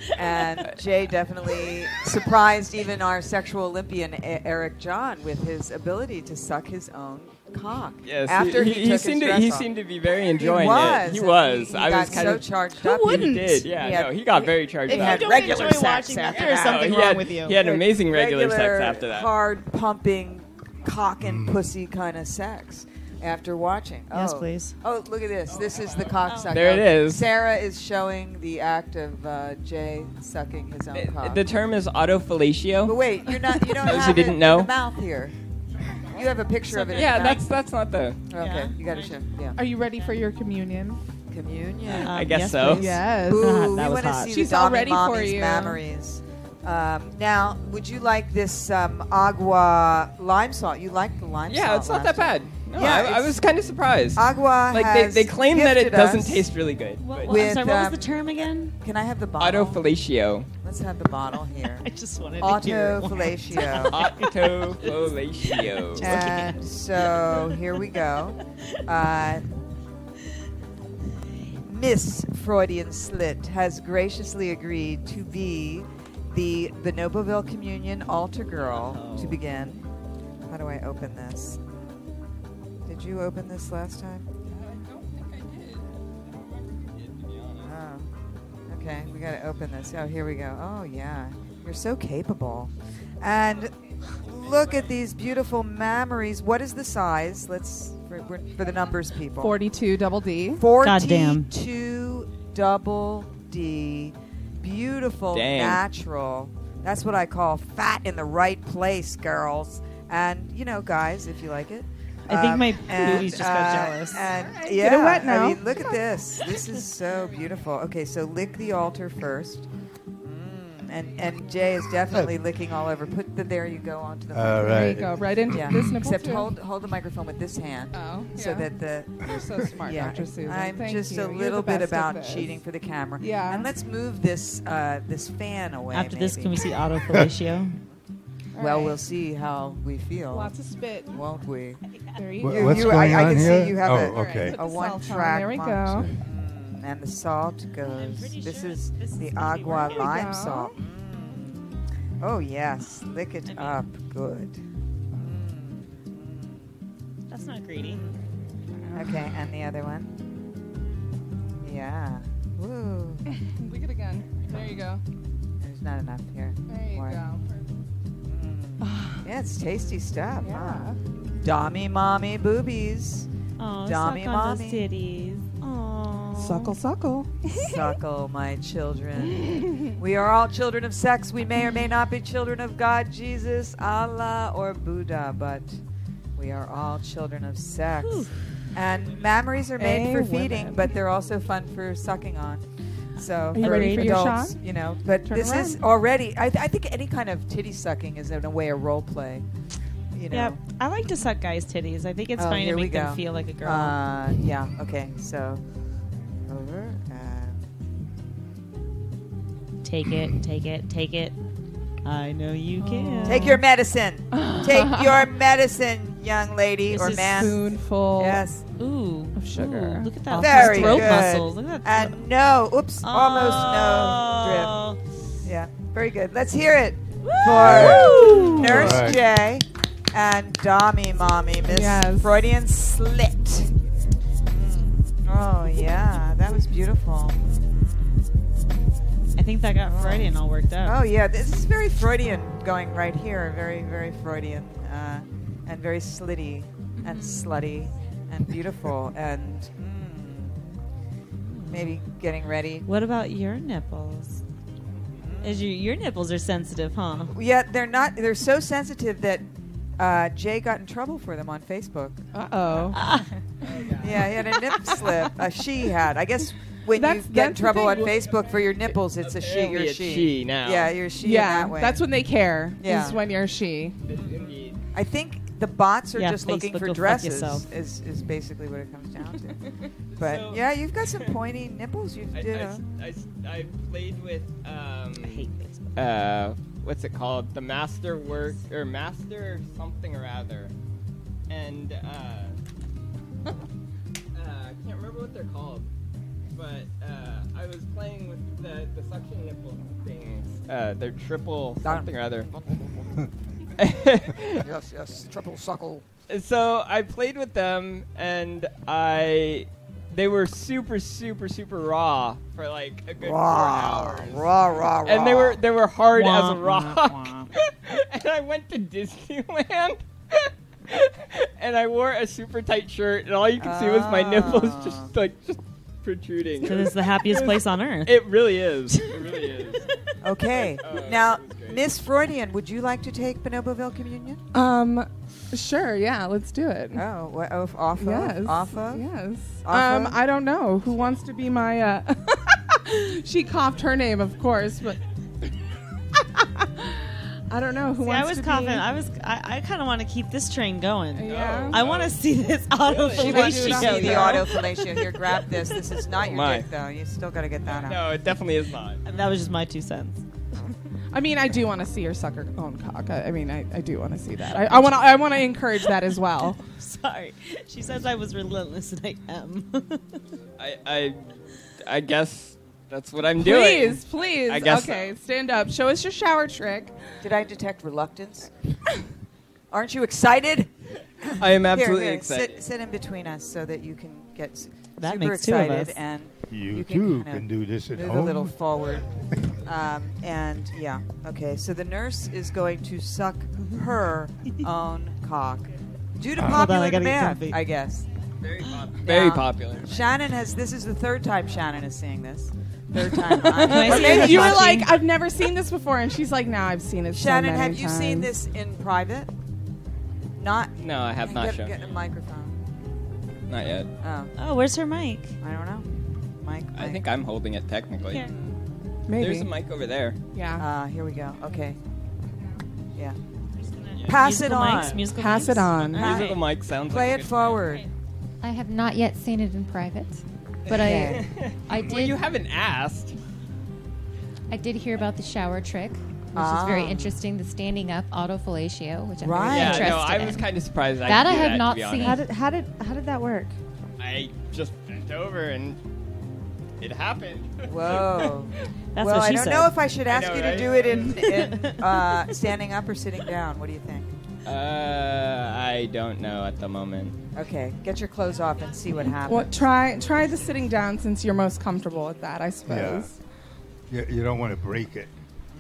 And Jay definitely surprised even our sexual Olympian e- Eric John with his ability to suck his own cock. Yes, after he, he, he, took seemed his to dress he off. seemed to be very enjoying he was, it. He and was. He, he I got was kind so of charged Who up. He wouldn't? did. Yeah, He had- no, he got very charged he up. had Don't regular enjoy sex watching that. after There's that. something he wrong had, with you. He had amazing regular, regular sex after that. hard pumping cock and pussy kind of sex after watching. Yes, Oh. please. Oh, look at this. This is the cock sucking. There it is. Sarah is showing the act of uh, Jay sucking his own cock. The term is autofellatio. But wait, you're not. You don't Those who have didn't it know. in the mouth here. You have a picture of it. in Yeah, the that's mouth. that's not the. Okay. Yeah. You got to show. Yeah. Are you ready for your communion? Communion. Um, I guess yes, so. please. Yes. Ooh, that we was want to hot. see She's the all Dami ready for Mommy's you. memories. Um, now, would you like this um, agua lime salt? You like the lime salt? Yeah, it's not that last time. bad. No, Yeah, I, I it's- was kind of surprised. Agua Like they, has they claim that it gifted doesn't us- taste really good. What, but what, I'm With, sorry, what was um, the term again? Can I have the bottle? autofellatio. Let's have the bottle here. I just wanted to hear it once. Autofellatio. Autofellatio. And so here we go. Uh, Miss Freudian Slit has graciously agreed to be the Bonoboville Communion altar girl to begin. How do I open this? Did you open this last time? Oh. Okay, we got to open this. Oh, here we go. Oh, yeah. You're so capable. And look at these beautiful memories. What is the size? Let's for, for for the numbers people. forty-two double D. Goddamn. forty-two double D. Beautiful, Dang. natural. That's what I call fat in the right place, girls. And you know, guys, if you like it. I think Um, my and, boobies just got uh, jealous. And Get yeah, it wet now. I mean, look at this. This is so beautiful. Okay, so lick the altar first. Mm, and and Jay is definitely licking all over. Put the there you go onto the. All microphone. There right. you go. Right into Yeah. this nipple Except too. hold hold the microphone with this hand. Oh, So yeah. that the You're so smart, yeah, Doctor Susan. I'm Thank just you. a You're little the bit best at about this. cheating for the camera. Yeah. And let's move this uh, this fan away. After this, maybe. can we see autofellatio? All Well, right. we'll see how we feel, Lots of spit. won't we? There you Wha- go. You- What's you- I- going I on can see here? you have oh, a- okay. Put A the one salt on. track There we punch. go. Mm, and the salt goes. pretty This sure is this is the gonna be agua working. There you lime go. salt. Mm. Oh yes, lick it I mean- up good. That's not greedy. Okay, and the other one. Yeah. Woo. Lick it again. There you go. There's not enough here. There you More. go. Mm. Yeah, it's tasty stuff. Yeah. Huh? Dommy mommy boobies. Oh, Dummy suck on those mommy. titties. Oh. Suckle, suckle. Suckle, my children. We are all children of sex. We may or may not be children of God, Jesus, Allah, or Buddha, but we are all children of sex. Whew. And memories are made Hey, for women. feeding, but they're also fun for sucking on. So Are you for ready for your adults, shot? you know, but Turn this is around. already. I, th- I think any kind of titty sucking is in a way a role play. You know. Yep. I like to suck guys' titties. I think it's Oh, fun to here we make them go. feel like a girl. Uh, yeah. Okay. So over. And take it, take it, take it. I know you can. take your medicine. Take your medicine, young lady This or is man. Spoonful. Yes. Ooh, Of sugar. Ooh, look at that. Very throat good. muscles. Look at that. And no. Oops. Almost Oh. no drip. Yeah. Very good. Let's hear it Woo! for Nurse All right. J and Dommy Mommy, Miss Yes. Freudian Slit. Mm. Oh yeah, that was beautiful. I think that got Freudian all worked up. Oh yeah, this is very Freudian going right here. Very, very Freudian, uh, and very slitty and slutty and beautiful and mm, maybe getting ready. What about your nipples? Is your your nipples are sensitive, huh? Yeah, they're not. They're so sensitive that uh, Jay got in trouble for them on Facebook. Uh oh. Yeah, he had a nip slip. Uh, she had. I guess when That's- you get in that's the trouble on thing. Facebook for your nipples, it's a she. Apparently You're it's she. she now. Yeah, you're she. in Yeah, that way. that's when they care. Yeah. Is when you're she. Indeed. I think the bots are Yeah, just looking Facebook, for go fuck dresses. yourself. Is is basically what it comes down to. But So- yeah, you've got some pointy nipples. You I, did. I, a- I, I played with um, I hate Facebook. uh, what's it called? The Master Work or Master something or other, and uh, uh, I can't remember what they're called, but uh, I was playing with the the suction nipple things. Uh, they're triple something or other. Yes, yes, triple suckle. So I played with them, and I, they were super, super, super raw for like a good Raw, four hours. raw, raw, raw. And they were they were hard Wah, as a rock. wah, wah. And I went to Disneyland, and I wore a super tight shirt, and all you could see was my nipples Ah. just like just protruding. So this is the happiest place on earth. It really is. It really is. Okay. Oh, Now, it was great. Miss Freudian, would you like to take Bonoboville Communion? Um, sure, yeah, let's do it. Oh, wha- off, off Yes. of? Off of? Yes. Off um, of? I don't know who wants to be my. Uh she coughed her name, of course, but I don't know who See, wants I was to coughing. be. I was. I, I kind of want to keep this train going. Yeah. I want to see this auto She wants to see the fellatio. auto fellatio. Here, grab this. This is not your My. dick, though. You still got to get that out. No, it definitely is not. And that was just my two cents. I mean, I do want to see her suck her own cock. I, I mean, I, I do want to see that. I, I want to. I want to encourage that as well. Sorry, she says I was relentless, and I am. I I, I guess that's what I'm doing. Please, please. I guess okay, stand up. Show us your shower trick. Did I detect reluctance? Aren't you excited? I am absolutely here, here, excited. Sit, sit in between us so that you can get s- That super makes two of excited us. and You, You can too kinda can do this at move home. a little forward. Um, and yeah, okay. So the nurse is going to suck her own cock due to Hold on, I popular gotta get demand, comfy. I guess. Very, pop- very Now, popular. Shannon has. This is the third time Shannon is seeing this. Third time. I'm- I Or see maybe her You were watching? like, I've never seen this before, and she's like, Now I've seen it. so Shannon, many have you seen times." this in private? Not. No, I have not get, shown. Get a microphone. Not yet. Oh, Oh, where's her mic? I don't know. Mike. I Mike. think I'm holding it technically. Here. Maybe. There's a mic over there. Yeah. Uh, here we go. Okay. Yeah. Just gonna- Pass it musical on. Mics, musical Pass mics? it on. Uh, Musical mic sounds Play like it a good- forward. I have not yet seen it in private, but Okay. I I did Well, you haven't asked. I did hear about the shower trick, which is very Ah. interesting. The standing up auto fellatio, which I'm Right. very Yeah, interested no, I in. was kind of surprised. I That could I do have that, not to be seen. honest. How did how did how did that work? I just bent over and it happened. Whoa. That's well, what I she don't said. know if I should I ask know, you right? to do it in, in uh, standing up or sitting down. What do you think? Uh, I don't know at the moment. Okay, get your clothes off and see what happens. Well, try try the sitting down since you're most comfortable with that, I suppose. You, you don't want to break it.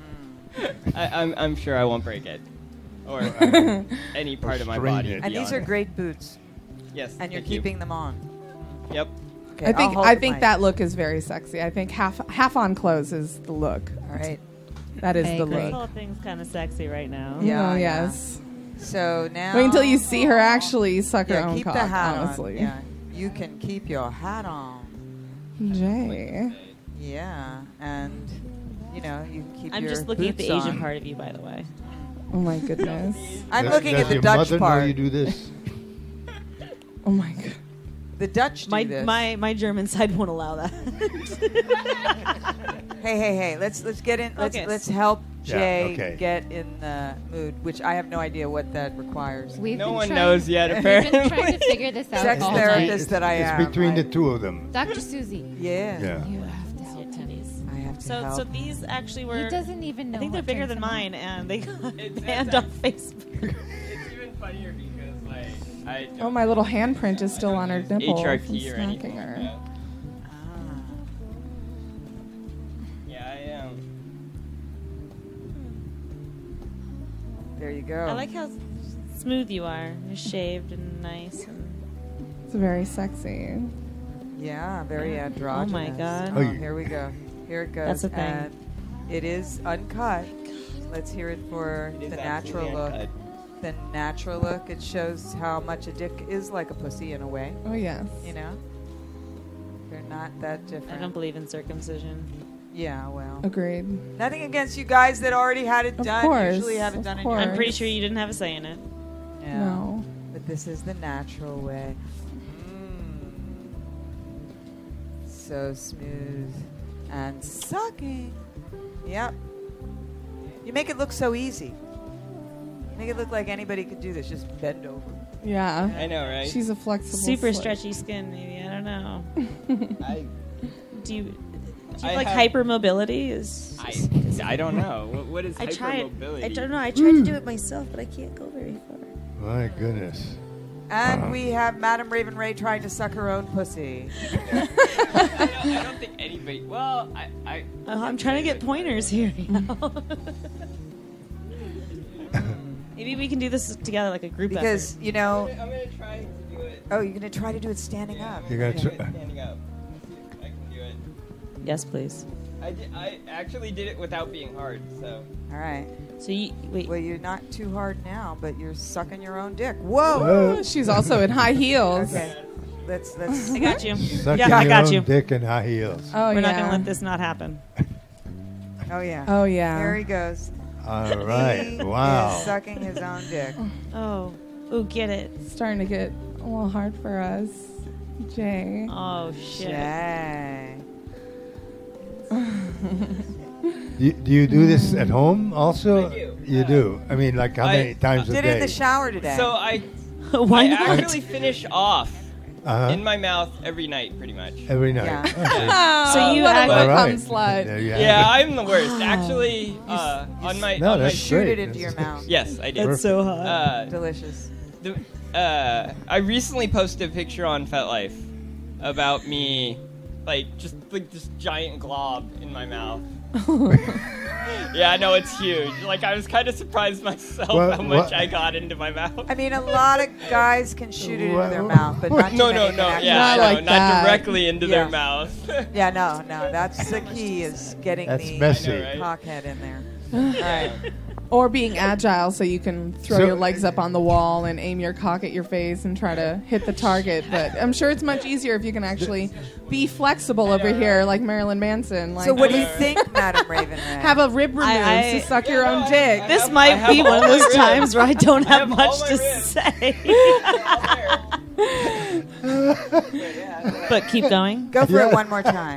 I, I'm, I'm sure I won't break it, or any part of my strain body. it. to And be these are honest. great boots, Yes, and you're thank you. keeping them on. Yep. Okay, I think I'll hold I the think mic. that look is very sexy. I think half half on clothes is the look. All right. That is I the agree. This look. whole thing's kind of sexy right now. Yeah, Oh, yeah. yes. So now. Wait until you see her actually suck her Yeah, own keep cock. the hat honestly, on. Yeah, you can keep your hat on. Jay. Yeah, and you know you can keep I'm your just looking at the boots Asian on. part of you, by the way. Oh my goodness. I'm Does- looking does at the your Dutch mother part. know you do this? Oh my god. The Dutch do My this. my my German side won't allow that. Hey, hey, hey! Let's let's get in. Let's Okay. let's help Yeah, Jay okay. get in the mood, which I have no idea what that requires. We've No been one trying- knows yet, We've been trying to apparently. figure this out Sex all therapist night. that I it's am. between I- the two of them. Doctor Susie, Yeah. Yeah. you have to help him. I have to So help. so these actually were. He doesn't even know. I think they're what bigger turns than him on. mine, and they got It's- banned it's- on Facebook. It's even funnier because like I Oh, my little handprint is still on her nipple. H R from T or anything smacking like her. that. Ah. Yeah, I am. There you go. I like how smooth you are. You're shaved and nice. And It's very sexy. Yeah, very androgynous. Oh my God. Oh, Oh, you- here we go. Here it goes. That's the thing. And it is uncut. Let's hear it for It is the natural absolutely look. uncut. The natural look. It shows how much a dick is like a pussy in a way. Oh yes. You know, they're not that I different. don't believe in circumcision. Yeah, well, Agreed. nothing against you guys that already had it Of done. course, Usually have it of done in course. your I'm pretty sure you didn't have a say in it. Yeah. No. But this is the natural way. Mm. So smooth and sucking. Yep. You make it look so easy. Make it look like anybody could do this. Just bend over. Yeah. I know, right? She's a flexible. Super slut. stretchy skin, maybe. I don't know. I, Do you? Do you I like have- hypermobility? Is I, I don't know. What, what is I tried. hypermobility? I don't know. I tried to do it myself, but I can't go very far. My goodness. And we have Madam Raven Ray trying to suck her own pussy. I, don't, I don't think anybody. Well, I. I Oh, I'm trying to get pointers here. You know? Maybe we can do this together, like a group Because, you know, I'm going to try to do it. oh, you're going to try to do it standing up. You're gonna Yeah, try. standing up. I can do it. effort. Yes, please. I, did, I actually did it without being hard, so. All right. So you wait. Well, you're not too hard now, but you're sucking your own dick. Whoa. Whoa. She's also in high heels. Okay. Let's, let's. I got you. Sucking Yeah, I your got own you. dick in high heels. Oh, We're yeah. not gonna let this not happen. Oh, yeah. Oh, yeah. Here he goes. All He right. Wow. is sucking his own dick. Oh, ooh, get it. It's starting to get a little hard for us, Jay. Oh shit. Jay. Do you, do you do this at home also? I do, You yeah. do. I mean, like how I many times a Did day? it in the shower today. So I, Why I not? actually finish off uh-huh. in my mouth every night, pretty much. Every night. Yeah. Okay. Oh, So you what act- a All welcome right. slut. There you have Yeah, it. I'm the worst. Actually, uh, on my No, on my that's Shoot great. it into your mouth. yes, I did. That's so hot. Uh, Delicious. the, uh, I recently posted a picture on FetLife about me, like just like this giant glob in my mouth. Yeah, I know it's huge. Like I was kind of surprised myself What- how much what- I got into my mouth. I mean, a lot of guys can shoot it into their Well- mouth, but not too No, no, many no. can Yeah, Not no, like not that. directly into Yeah. their mouth. Yeah, no, no. That's the key is getting That's the messy. I know, right? cockhead in there. All right. Or being agile so you can throw So- your legs up on the wall and aim your cock at your face and try to hit the target. But I'm sure it's much easier if you can actually be flexible over here like Marilyn Manson. Like So what do you Alright. think, Madam Raven Ray? have a rib removed I- to suck Yeah, your no, own I- dick. I This have- I might have be all one of my those ribs. times where I don't have, have all much my to ribs. say. But keep going. Go for Yeah. it one more time.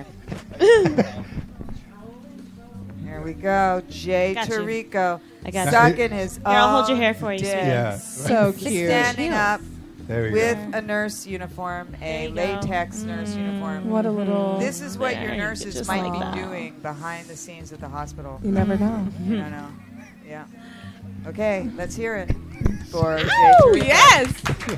Here we go. Jay Got you. Tarico. I got you. Sucking his Here, I'll hold your own hair for you, dick. sweetie. Yeah. So He's cute. standing up There we with go. a nurse uniform, There a you go. latex nurse uniform. What a little. This is what There, your you nurses just might like be that. doing behind the scenes at the hospital. You never know. You don't know. Yeah. Okay, let's hear it for Jay Oh Tarico. yes.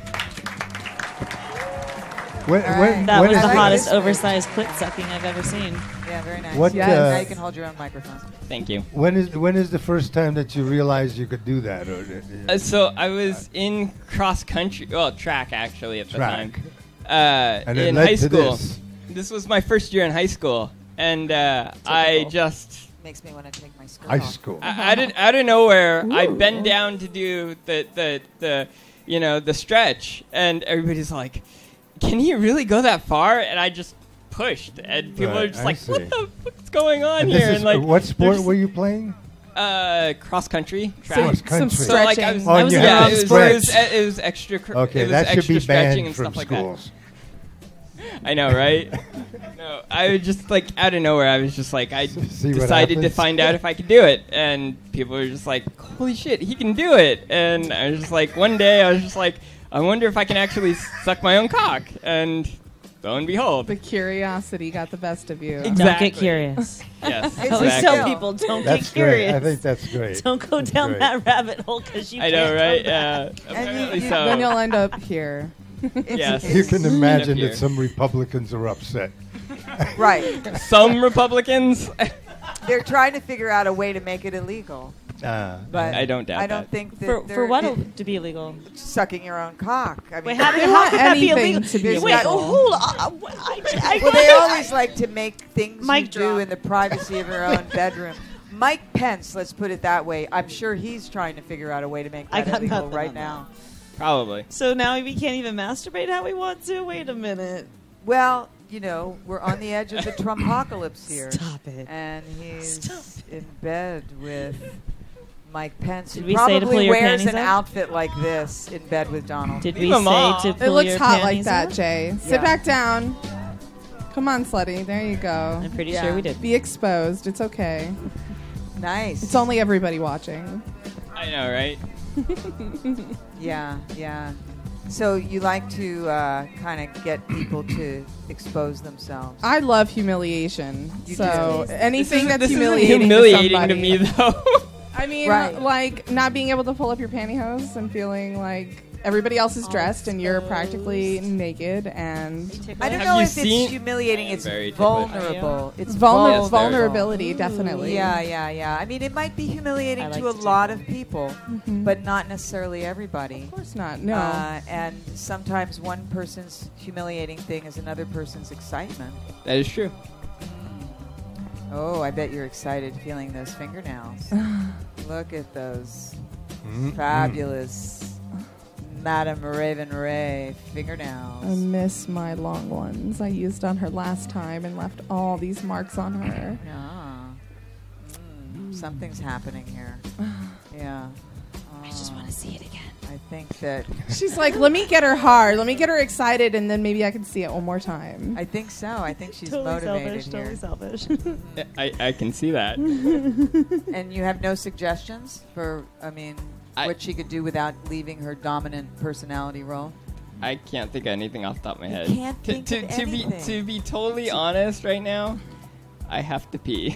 When, All when, right. That when was is the like it- hottest this. oversized clit sucking I've ever seen. Yeah, very nice. What, now uh, you can hold your own microphone. Thank you. When is when is the first time that you realized you could do that? Or, did you- Uh, so I was in cross country, well, track actually at the Track. time. Uh, and it in led high to school. this. This was my first year in high school, and uh, I Typical. just Makes me want to take my skirt High off. school. I, out, of, out of nowhere, I bend down to do the, the the you know the stretch, and everybody's like, "Can he really go that far?" And I just pushed, and people Right, are just I like, see. "What the fuck's going on And here?" this is, and like, what they're sport just- were you playing? Uh, cross country So, track. Cross some country. So like I stretching. was, Oh, I and was you yeah, have it to was, it was stretch. it was extra. cr- Okay, it was that should extra be stretching banned and from stuff like schools. that. I know, right? No, I was just like out of nowhere. I was just like I See what decided to happens? find out if I could do it, and people were just like, "Holy shit, he can do it!" And I was just like, one day I was just like, I wonder if I can actually suck my own cock, and lo and behold, The curiosity got the best of you. Exactly. Don't get curious. yes, It's I always Exactly. tell skill. people, don't That's get great. curious. I think that's great. Don't go That's down great. that rabbit hole because you I know, can't right? come back. Yeah, apparently you- so. Then you'll end up here. Yes. You can imagine Here. that some Republicans are upset. Right. Some Republicans. They're trying to figure out a way to make it illegal. Uh, But I don't doubt I don't that. think that For, they're for what it- to be illegal? sucking your own cock. I mean, Wait, how, They how want could that be anything illegal? to be There's Wait, not- oh, hold on. I, I, well, they always like to make things Mic you do drop. in the privacy of your own bedroom. Mike Pence, let's put it that way. I'm sure he's trying to figure out a way to make I that got illegal nothing right on now. Probably. So now we can't even masturbate how we want to? Wait a minute. Well, you know, we're on the edge of the Trumpocalypse here. Stop it. And he's Stop in bed with Mike Pence, Did who we say to pull probably your wears panties an up? outfit like this in bed with Donald. Did Leave we them say off. to It pull It looks your hot like panties that, up? Jay. Sit Yeah. back down. Come on, slutty. There you go. I'm pretty Yeah. sure we did. Be exposed. It's okay. Nice. It's only everybody watching. I know, right? Yeah, yeah. So you like to uh, kind of get people to expose themselves. I love humiliation. You so do. anything This that's isn't humiliating, humiliating to, to me, though. I mean, Right. like not being able to pull up your pantyhose and feeling like everybody else is dressed and you're practically naked and I don't Have know you if seen- it's humiliating. I am It's very vulnerable. It's vulner- Yes, vulnerable. vulnerability, definitely. Yeah, yeah, yeah. I mean, it might be humiliating I like to a to do lot that. of people, Mhm. but not necessarily everybody. Of course not. No. Uh, and sometimes one person's humiliating thing is another person's excitement. That is true. Oh, I bet you're excited feeling those fingernails. Look at those Mm-hmm. fabulous Madame Raven Ray I fingernails. miss my long ones I used on her last time and left all these marks on her. Yeah. Mm, something's happening here. Yeah. I just want to see it again. I think that She's like, let me get her hard. Let me get her excited, and then maybe I can see it one more time. I think so. I think she's Totally motivated selfish. Totally here. selfish. I, I can see that. And you have no suggestions for, I mean, I- what she could do without leaving her dominant personality role? I can't think of anything off the top of my You head. can't to, think to, of to be anything. to be totally honest right now, I have to pee.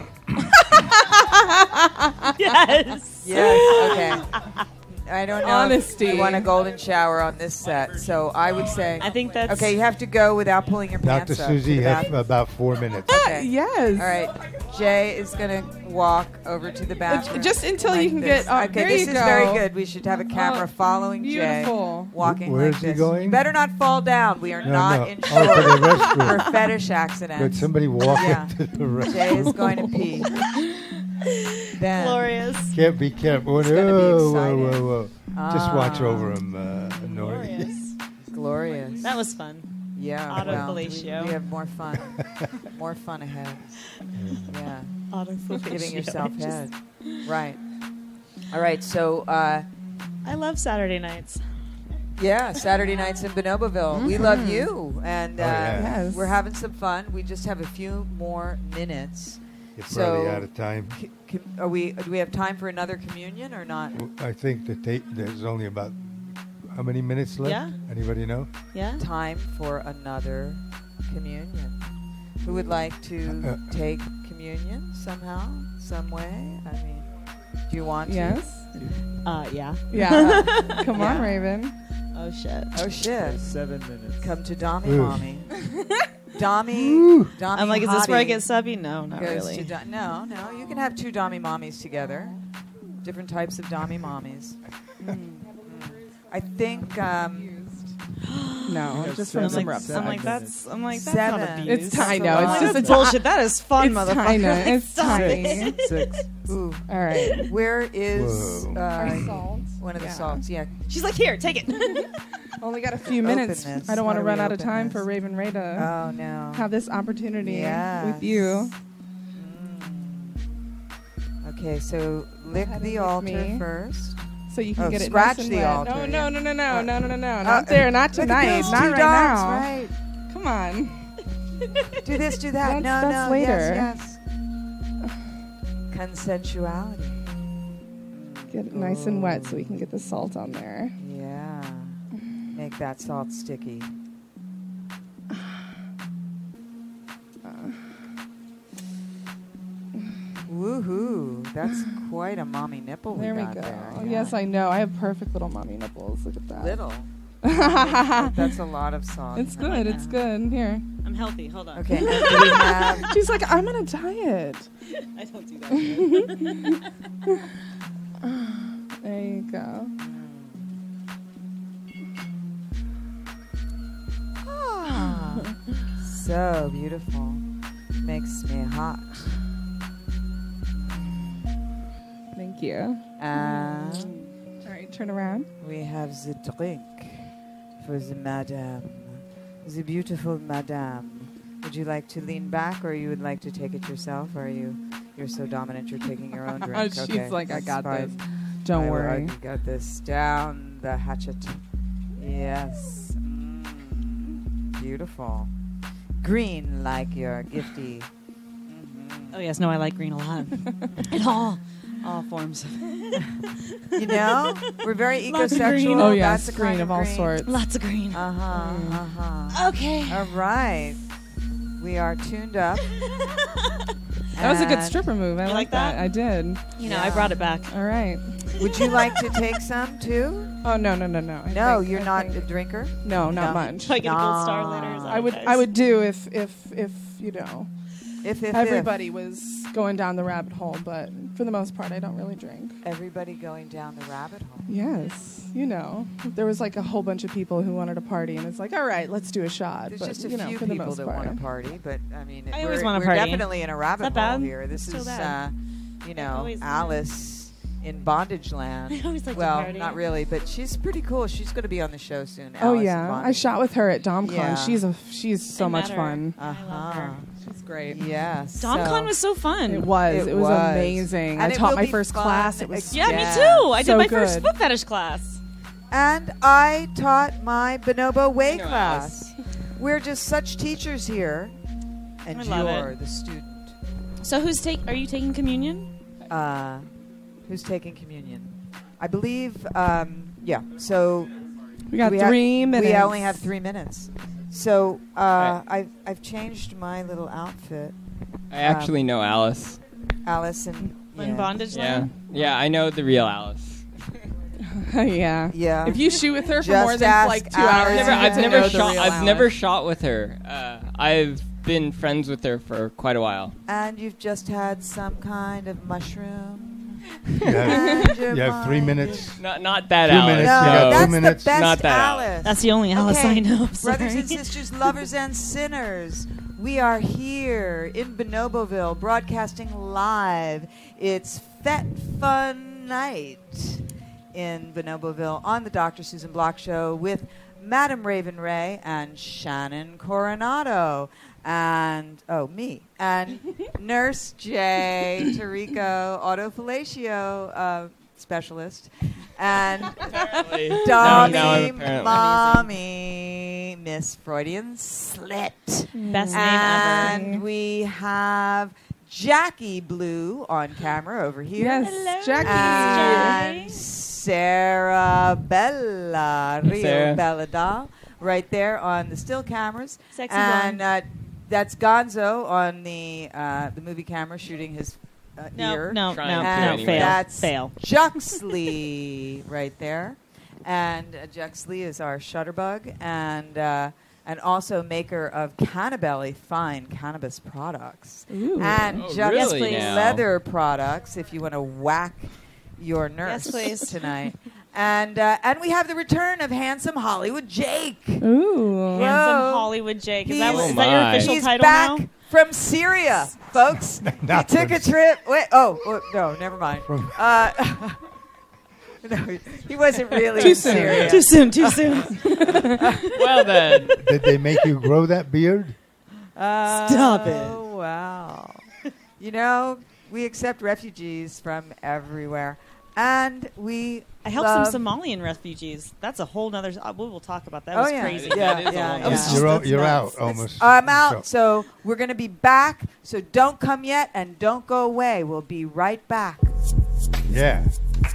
Yes. Yes. Okay. I don't know. Honesty. If you want a golden shower on this set, so I would say. I think that's Okay, you have to go without pulling your pants Doctor up. to Susie, the have bathroom. about four minutes. Okay. Yes. All right. Jay is going to walk over to the bathroom. just until like you can this. get- oh, okay, there this you is very go. good. We should have a camera Oh, following beautiful. Jay walking Where like is he this. going? You better not fall down. We are No, not no. insured Oh, for the restroom. for fetish Could accidents. somebody walk Yeah. into the restroom? Jay is going to pee. Then. glorious. Can't be careful. It's gonna be whoa, exciting. whoa, whoa, whoa. Just watch Ah. over him, uh, Nori. Glorious. Glorious. That was fun. Yeah. Auto well, we, fellatio. we have more fun. More fun ahead. Yeah. Giving yourself head. Right. All right. So, uh, I love Saturday nights. yeah, Saturday nights in Bonoboville. We love you, and uh, Oh, yeah. Yes. we're having some fun. We just have a few more minutes. You're So- probably out of time. C- com- are we? Do we have time for another communion or not? I think the tape, there's only about how many minutes left? Yeah. Anybody know? Yeah. Time for another communion. Who would like to Uh, take communion somehow, some way? I mean, do you want to? Yes. Uh, yeah. Yeah. Come on, Yeah. Raven. Oh shit. Oh shit! Seven minutes. Come to Dommy Ooh. Mommy. Dommy. Dommy. I'm like, is this where I Hottie get subby? No, not goes really. to Do- no, no. You can have two Dommy Mommies together. Different types of Dommy Mommies. Mm. I think um, No, Yeah, just seven from I'm like, some seven I'm like, minutes. that's, I'm like, that's not Seven. abuse. It's tiny. That's No, a it's lot. just That's a bullshit. That is fun, it's motherfucker. tiny. Like, It's stop tiny. it. Six. ooh, All right. where is Whoa. uh, Our salt. one of the Yeah. salts? Yeah. She's like, here, take it. Only got a few Open minutes. this. I don't want How to do run we out of open time this? for Raven Ray to Oh no. have this opportunity Yes. with you. Mm. Okay, so lick ahead and the lick altar me. first. So you can Oh, get it scratch nice and the wet. altar, No, yeah. no, no, no, no, Uh, no, no, no, no. Uh, Not there. Not look at tonight. those Not two right dots, now. Right. Come on. Do this, do that. That's- no, that's no. later. Yes, yes. Consensuality. Get it nice and wet so we can get the salt on there. Yeah. Make that salt sticky. Woohoo! That's quite a mommy nipple. There we got go. There. Yes, Yeah. I know. I have perfect little mommy nipples. Look at that. Little. But it's that's a lot of salt. good. It's good. Here. I'm healthy. Hold on. Okay. Now do we have? She's like, I'm on a diet. I don't do that. There you go. Ah, so beautiful. Makes me hot. Thank you. And All right, turn around. we have the drink for the madame. The beautiful madame. Would you like to lean back, or you would like to take it yourself? Or are you, you're so dominant, you're taking your own drink? She's Okay, like, I that's got fine. this. Don't I- worry. I got this. Down the hatchet. Yes. Mm, beautiful. Green like your gifty. Mhm. Oh yes, no, I like green a lot. At all. All forms of You know, we're very Lots of ecosexual. green. Oh, yeah, That's the green kind of all green. sorts. lots of green. Uh huh. Uh huh. Okay. All right. We are tuned up. That was a good And stripper move. I You like like that. that? I did. You know, Yeah. I brought it back. All right. Would you like to take some too? Oh no no no no. I No, think- you're I not think- a drinker. No, not No. much. Do I get a gold star later? Is that I would okay? I would do if if if you know If, if everybody was going down the rabbit hole, but for the most part, I don't really drink. if everybody going down the rabbit hole. Yes, you know, there was like a whole bunch of people who wanted to party, and it's like, all right, let's do a shot. There's but just a you know, few for the people most that part. want to party, but I mean, I we're, always wanna we're party. definitely in a rabbit Is that hole bad? here. This So is, bad. uh, you know, always am. Alice in bondage land. I always like to well, party. not really, but she's pretty cool. She's going to be on the show soon. Oh Alice in yeah, I Bondage. shot with her at DomCon. Yeah. She's a she's so I much met her. fun. Uh I love huh. her. She's great. Yes. DomCon so- was so fun. It was. It It, was, was. amazing. And I it taught will my be first fun class. It was yeah, Yeah. me too. I did So my first good. foot fetish class. And I taught my Bonobo Way I know class. We're just such teachers here, and I love you're it. the student. So who's take? Are you taking communion? Uh, who's taking communion? I believe. Um, yeah. So we got we ha- three minutes. we only have three minutes. So uh, I've I've changed my little outfit, I actually know Alice. Alice and In yeah. bondage Yeah, land? yeah, I know the real Alice. yeah. Yeah. If you shoot with her for Just more than ask like two Alice. hours, I've never, you get I've to never know the shot. real I've never Alice. shot with her. Uh, I've been friends with her for quite a while. And you've just had some kind of mushroom. You have, And your you have three mind minutes. Not not that Two Alice. minutes, No, you got two that's minutes. the best Not that Alice. Alice. That's the only Alice Okay, I know. Brothers Sorry. and sisters, lovers and sinners, we are here in Bonoboville, broadcasting live. It's Fet Fun Night in Bonoboville on the Doctor Susan Block Show with Madam Raven Ray and Shannon Coronado. And, oh, me. And Nurse J, Tarico, autofellatio uh, specialist. And Apparently. Dobby, Now I'm apparently. Mommy, Miss Freudian Slit. Best name And ever. we have Jackie Blue on camera over here. Yes, Jackie. And Sarah Bella, Hey, Rio Sarah. Bella doll, right there on the still cameras. Sexy and blonde. uh, that's Gonzo on the uh, the movie camera shooting his uh, No, ear. no, Trying no, to And no, anyway. fail. that's Fail. Juxley right there. And uh, Juxley is our shutterbug and uh, and also maker of Cannabelly fine cannabis products. Ooh. And Oh, Juxley really now? leather products if you want to whack your nurse Yes, please. tonight. And uh, and we have the return of handsome Hollywood Jake. Ooh. Whoa. Handsome Hollywood Jake. Is that, He's- what- is that your Oh, my. official He's title back now? from Syria, folks. he Not took a from- trip. Wait, oh, oh, no, never mind. From- Uh, no, he- he wasn't really Too in soon. Syria. Too soon, too soon. Well then, Did they make you grow that beard? Uh, Stop it. Oh, wow. You know, we accept refugees from everywhere. And we I helped love some Somalian refugees. That's a whole nother. Uh, we will talk about that. That Oh, was yeah. crazy. Yeah, That is a yeah, whole yeah. nother- just- You're, o- that's you're nuts. out almost. I'm out, so we're going to be back. So don't come yet and don't go away. We'll be right back. Yeah.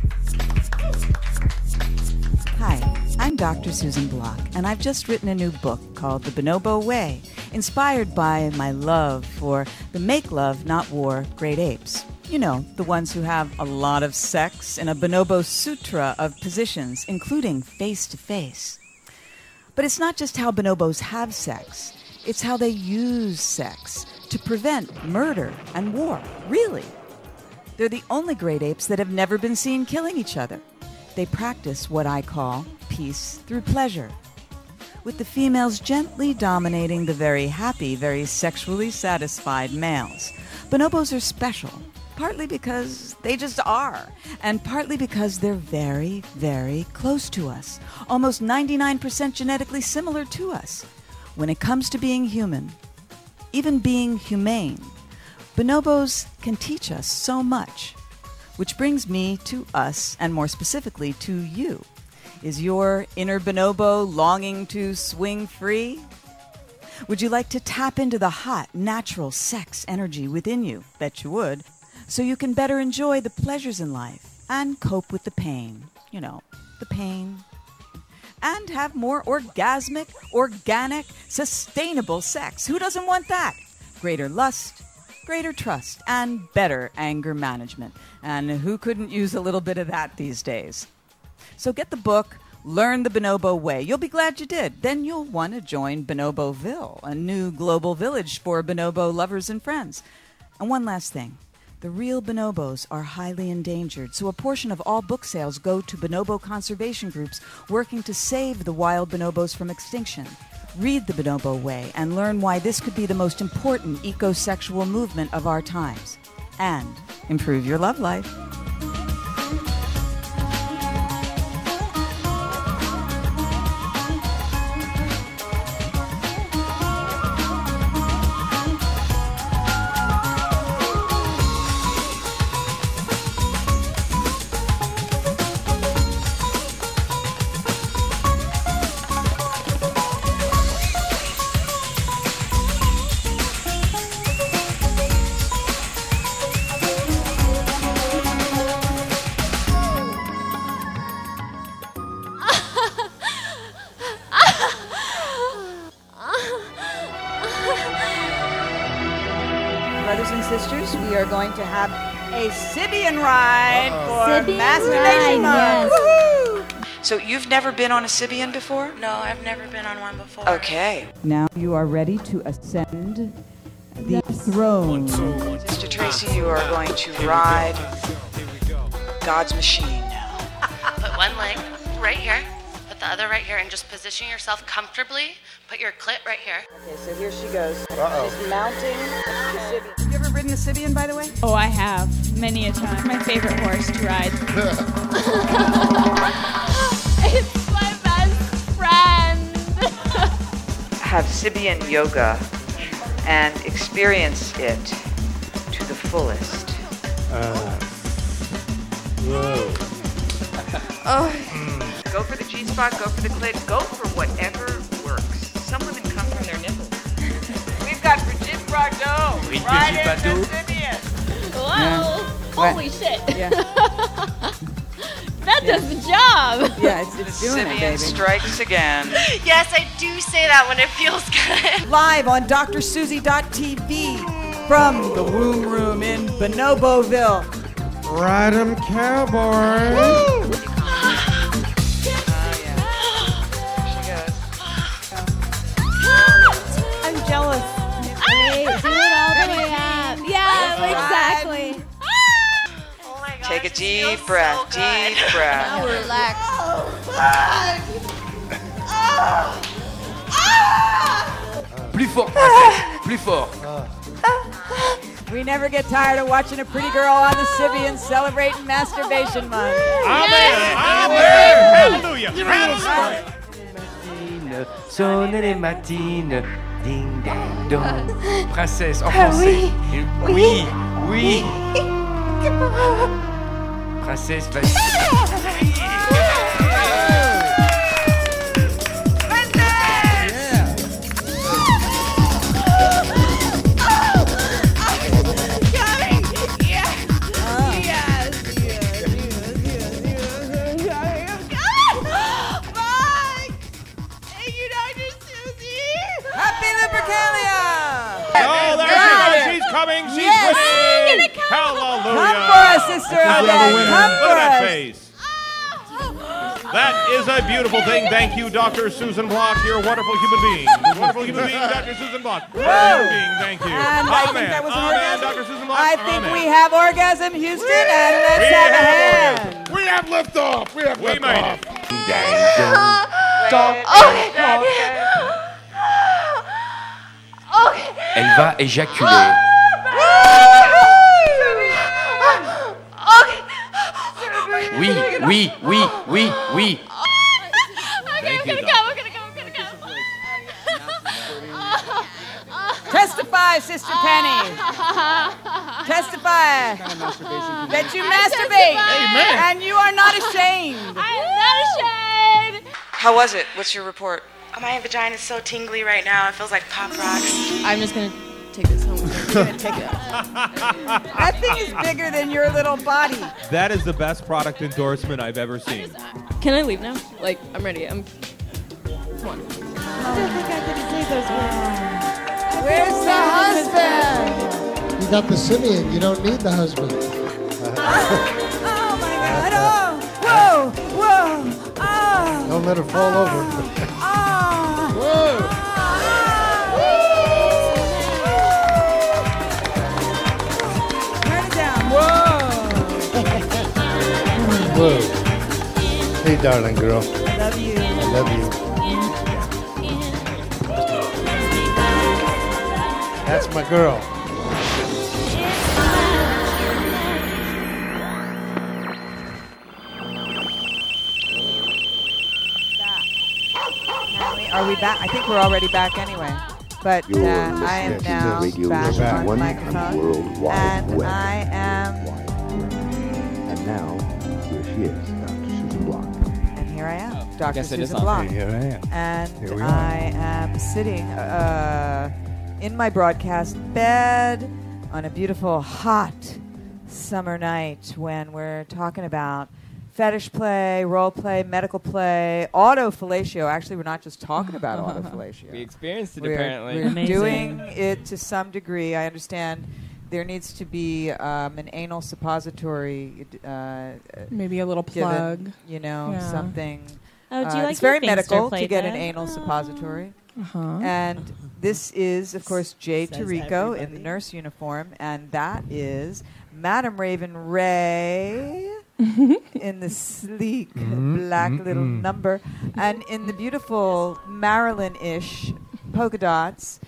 Hi, I'm Doctor Susan Block, and I've just written a new book called The Bonobo Way, inspired by my love for the make love, not war great apes. You know, the ones who have a lot of sex in a bonobo sutra of positions, including face to face. But it's not just how bonobos have sex, it's how they use sex to prevent murder and war, really. They're the only great apes that have never been seen killing each other. They practice what I call peace through pleasure, with the females gently dominating the very happy, very sexually satisfied males. Bonobos are special, partly because they just are, and partly because they're very, very close to us, almost ninety-nine percent genetically similar to us. When it comes to being human, even being humane, bonobos can teach us so much. Which brings me to us, and more specifically to you. Is your inner bonobo longing to swing free? Would you like to tap into the hot, natural sex energy within you? Bet you would. so you can better enjoy the pleasures in life and cope with the pain. You know, the pain. And have more orgasmic, organic, sustainable sex. Who doesn't want that? Greater lust, greater trust, and better anger management. And who couldn't use a little bit of that these days? So get the book, Learn the Bonobo Way. You'll be glad you did. Then you'll want to join Bonoboville, a new global village for bonobo lovers and friends. And one last thing. The real bonobos are highly endangered, so a portion of all book sales go to bonobo conservation groups working to save the wild bonobos from extinction. Read The Bonobo Way and learn why this could be the most important ecosexual movement of our times. And improve your love life. Brothers and sisters, we are going to have a Sybian ride for Sybian Masturbation ride, Month. Woohoo! So you've never been on a Sybian before? No, I've never been on one before. Okay. Now you are ready to ascend the throne. Sister Tracy, you are going to ride God's machine now. Put one leg right here, put the other right here, and just position yourself comfortably. Put your clit right here. Okay, so here she goes. Uh-oh. She's mounting the Sybian. Have you ever ridden a Sybian, by the way? Oh, I have. Many a time. My favorite horse to ride. It's my best friend. Have Sybian yoga and experience it to the fullest. Uh, whoa. Oh. Go for the G-spot, go for the clit, go for whatever works. Some women come from their nipples. We've got Brigitte Bardot Brigitte riding Bardot. the Sybian. Whoa. Yeah. Holy What? shit. Yeah. That does the job. Yeah, it's, it's doing it, Sybian baby. strikes again. Yes, I do say that when it feels good. Live on D R Susie dot T V from the Womb Room in Bonoboville. Ride 'em, cowboy. Woo! I'm jealous. Wait, do it all the way up. Yeah, exactly. Oh my gosh, Take a it feels deep breath, so good. deep breath. Now relax. Plus fort, princesse. Plus fort. We never get tired of watching a pretty girl on the Sybian celebrating Masturbation Month. Amen. Amen. Hallelujah. Hallelujah. Sonne les matines. Ding, ding, dong. Princesse, en français. Oui. Oui. Princesse, vas-y. Oh, there she goes. She's coming. She's Yes. winning. Hallelujah. Come for us, Sister Odette. Come Look for at that us. face. That is a beautiful thing. Thank you, Doctor Susan Block. You're a wonderful human being. Wonderful human being, Doctor Susan Block. Wonderful human being. Thank you. And I Amen. think that was an Amen, orgasm. Doctor Susan Block. I think Amen. we have orgasm, Houston, and let's We have a have hand. orgasm. We have liftoff. We have We liftoff. made it. Ding, dong. Elle va éjaculer. Oui, oui, oui, oui, oui. Thank you, We're Doc. gonna go, we're gonna go, we're gonna go. Testify, Sister Penny. Testify that you masturbate. Amen. And you are not ashamed. I'm not ashamed. How was it? What's your report? My vagina is so tingly right now. It feels like pop rocks. I'm just gonna take this home. That thing is bigger than your little body. That is the best product endorsement I've ever seen. Can I leave now? Like, I'm ready. I'm. Come on. I don't think I can say those words. Where's the husband? You got the simian. You don't need the husband. Oh my God! Oh! Whoa! Whoa! Oh! Don't let her fall over. Oh! Whoa! Turn it down. Whoa! Whoa. Hey, darling girl. I love you. I love you. That's my girl. Are we back? I think we're already back anyway. But uh, You're I am listening now to Radio back Susie on One the on the microphone. World Wide And Web. I am... And now, here she is, Doctor Susan Block. And here I am, Doctor guess it is Susan on. Block. Here I am. And Here we are. I am sitting uh, in my broadcast bed on a beautiful, hot summer night when we're talking about fetish play, role play, medical play, autofellatio. Actually, we're not just talking about autofellatio. We experienced it We're, apparently. we're Amazing. doing it to some degree. I understand there needs to be um, an anal suppository. Uh, Maybe a little given, plug. you know, Yeah. something. Oh, do Uh, you like it's very your Finster medical play to get an then? anal suppository. Uh-huh. And this is, of course, Jade Says Tirico in the everybody. nurse uniform, and that is Madam Raven Ray in the sleek black little number, and in the beautiful Marilyn-ish polka dots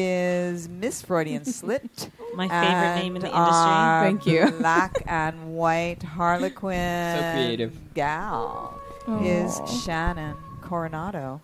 is Miss Freudian Slit. My favorite name in the and industry. our Thank you. Black and white Harlequin So creative. gal Aw. is Shannon Coronado.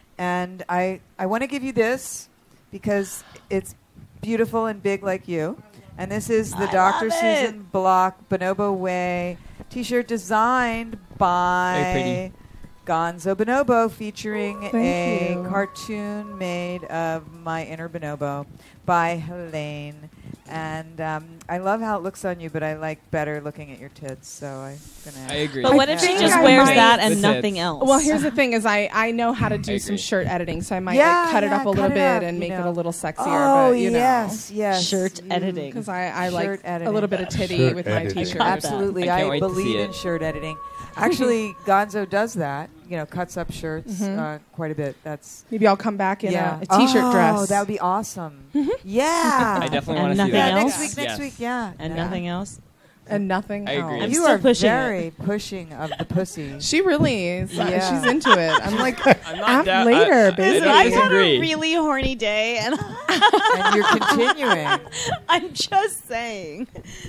And I, I want to give you this because it's beautiful and big like you. And this is the I Doctor love Susan it. Block Bonobo Way t-shirt designed by Very pretty. Gonzo Bonobo, featuring Thank a you. cartoon made of my inner bonobo by Helene. And um, I love how it looks on you, but I like better looking at your tits. So I'm gonna. I agree. But what if think she just I wears might- that The and tits. nothing else? Well, here's the thing: is I, I know how to do I some agree. shirt editing, so I might Yeah, like cut it yeah, up a little cut it bit up, and you make it know. a little sexier. Oh but you know, yes, yes. Shirt You- editing. because I, I like Shirt a editing. little bit of titty Shirt with my editing. t-shirt. I got Absolutely, I I, can't wait to see believe in it. shirt editing. Actually, Gonzo does that. You know, cuts up shirts Mhm. uh, quite a bit. That's Maybe I'll come back in yeah. a, a t-shirt oh, dress. that would be awesome. Yeah, I definitely And want to see nothing that. yeah. else? Next week, next Yes. week, yeah. and yeah. nothing else. and nothing. I agree. else. I'm you still are pushing very pushing of the pussy. She really is. Uh, Yeah. She's into it. I'm like, I'm not act down- later, I- I baby. don't I had disagree. a really horny day, and And you're continuing. I'm just saying.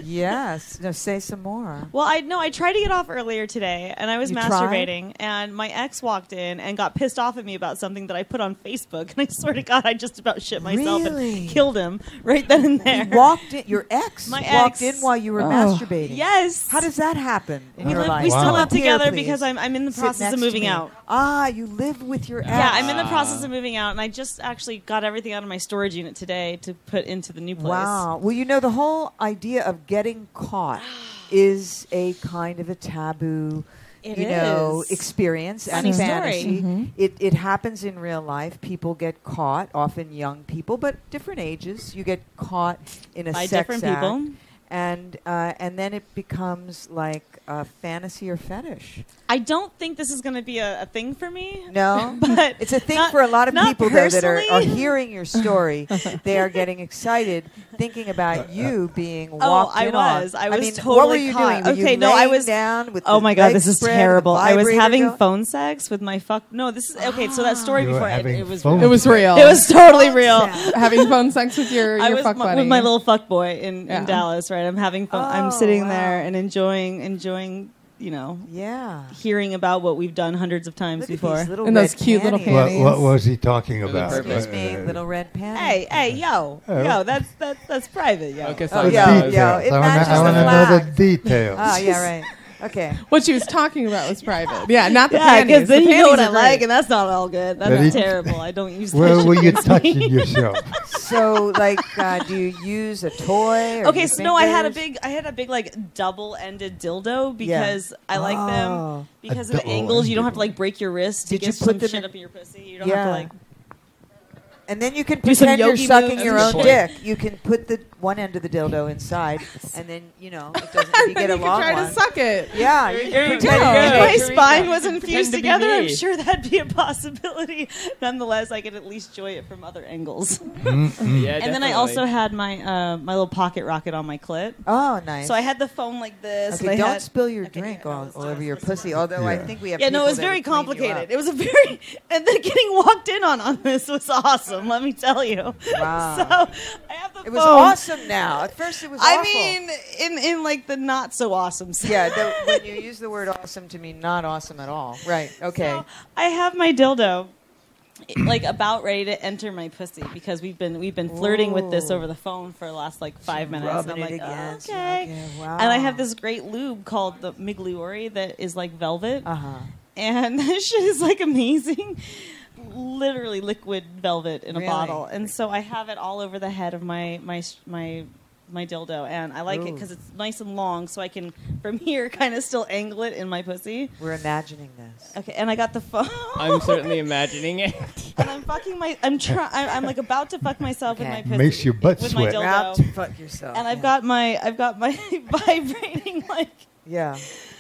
Yes. No, say some more. Well, I know I tried to get off earlier today, and I was You masturbating, and my ex walked in and got pissed off at me about something that I put on Facebook, and I swear to God, I just about shit myself Really? and killed him right then and there. You walked in. Your ex My walked ex. in while you were Oh. masturbating. Yes. How does that happen in we your live, life? we still Wow. live Here, together please. because I'm I'm in the Sit process next of to moving me. out. Ah, you live with your ex. Yeah, I'm in the Ah. process of moving out, and I just actually got everything out of my storage unit today to put into the new place. Wow. Well, you know, the whole idea of getting caught is a kind of a taboo, It you know, is. experience Funny and story. fantasy. Mhm. It it happens in real life. People get caught, often young people, but different ages. You get caught in a By sex different act, people. and uh, and then it becomes like a fantasy or fetish. I don't think this is going to be a, a thing for me. No, But it's a thing not- for a lot of not people though that are, are personally. hearing your story. They are getting excited, thinking about you being Oh, walked I in on. was. I was mean, totally what were you caught. doing? Were Okay, you no, I laying was- down with. Oh the my god, legs this is spread and the terrible. I was vibrator having going? phone sex with my fuck. No, this is okay. So that story You were before it, having it was phone real. It was real. It was totally Phone real. sex. having phone sex with your, I your was fuck my, buddy. with my little fuck boy in, Yeah. in Dallas. Right, I'm having fun. I'm Oh, sitting wow. there and enjoying enjoying. You know, Yeah. hearing about what we've done hundreds of times Look at before. these little And red those cute little panties. What, what was he talking Really about? perfect. Excuse me, Uh, little red panties. Hey, hey, yo, Oh. yo, that's that's that's private, yo. Focus Oh, on yeah, those. yeah. It I matches wanna, I the wanna know the flag. details. Oh, yeah, right. Okay. What she was talking about was private. Yeah, not the Yeah, panties. because then The you know what I panties are like, great. and that's not all good. That's But he- terrible. I don't use. Where that were shit you against touching me. yourself? So, like, uh, do you use a toy? Or Okay, your so no, I had a fingers? big, I had a big like double-ended dildo because Yeah. I like Oh. them because A of the angles. You don't have to double-ended like break your wrist to Did you get put some them shit in- up in your pussy. You don't have to like. And then you can Do some pretend you're yogi sucking moves your and own shit. dick. You can put the one end of the dildo inside, and then you know it doesn't. If you get a you can long try to one, suck it. Yeah, you There can you pretend. go. you If get my it. spine wasn't Pretend fused to be together, I'm me. sure that'd be a possibility. Nonetheless, I could at least enjoy it from other angles. Mm-mm. Yeah, and then I definitely. also had my uh, my little pocket rocket on my clit. Oh, nice. So I had the phone like this. and Okay, I don't had- spill your drink all, all over your pussy. Although I Yeah. think we have. Yeah, no, people it was that very would clean you complicated. up. It was a very, and then getting walked in on on this was awesome. Let me tell you. Wow. So I have the It was phone. awesome. Now, at first it was. I awful. mean, in in like the not so awesome sense. Yeah, the, when you use the word awesome to mean not awesome at all. Right. Okay. So I have my dildo like about ready to enter my pussy because we've been we've been flirting with this over the phone for the last like five minutes. rubbing and I'm it like, against oh, you. okay. Okay, wow. And I have this great lube called the Migliori that is like velvet. Uh huh. And this shit is like amazing. Literally liquid velvet in a Really? bottle, and so I have it all over the head of my my my my dildo, and I like it Ooh. because it's nice and long, so I can from here kind of still angle it in my pussy. We're imagining this. Okay, and I got the phone. I'm certainly imagining it. And I'm fucking my. I'm trying. I'm like about to fuck myself Okay. with my pussy. Makes your butt with sweat. my You're out dildo. to fuck yourself. And I've yeah. got my. I've got my vibrating like Yeah.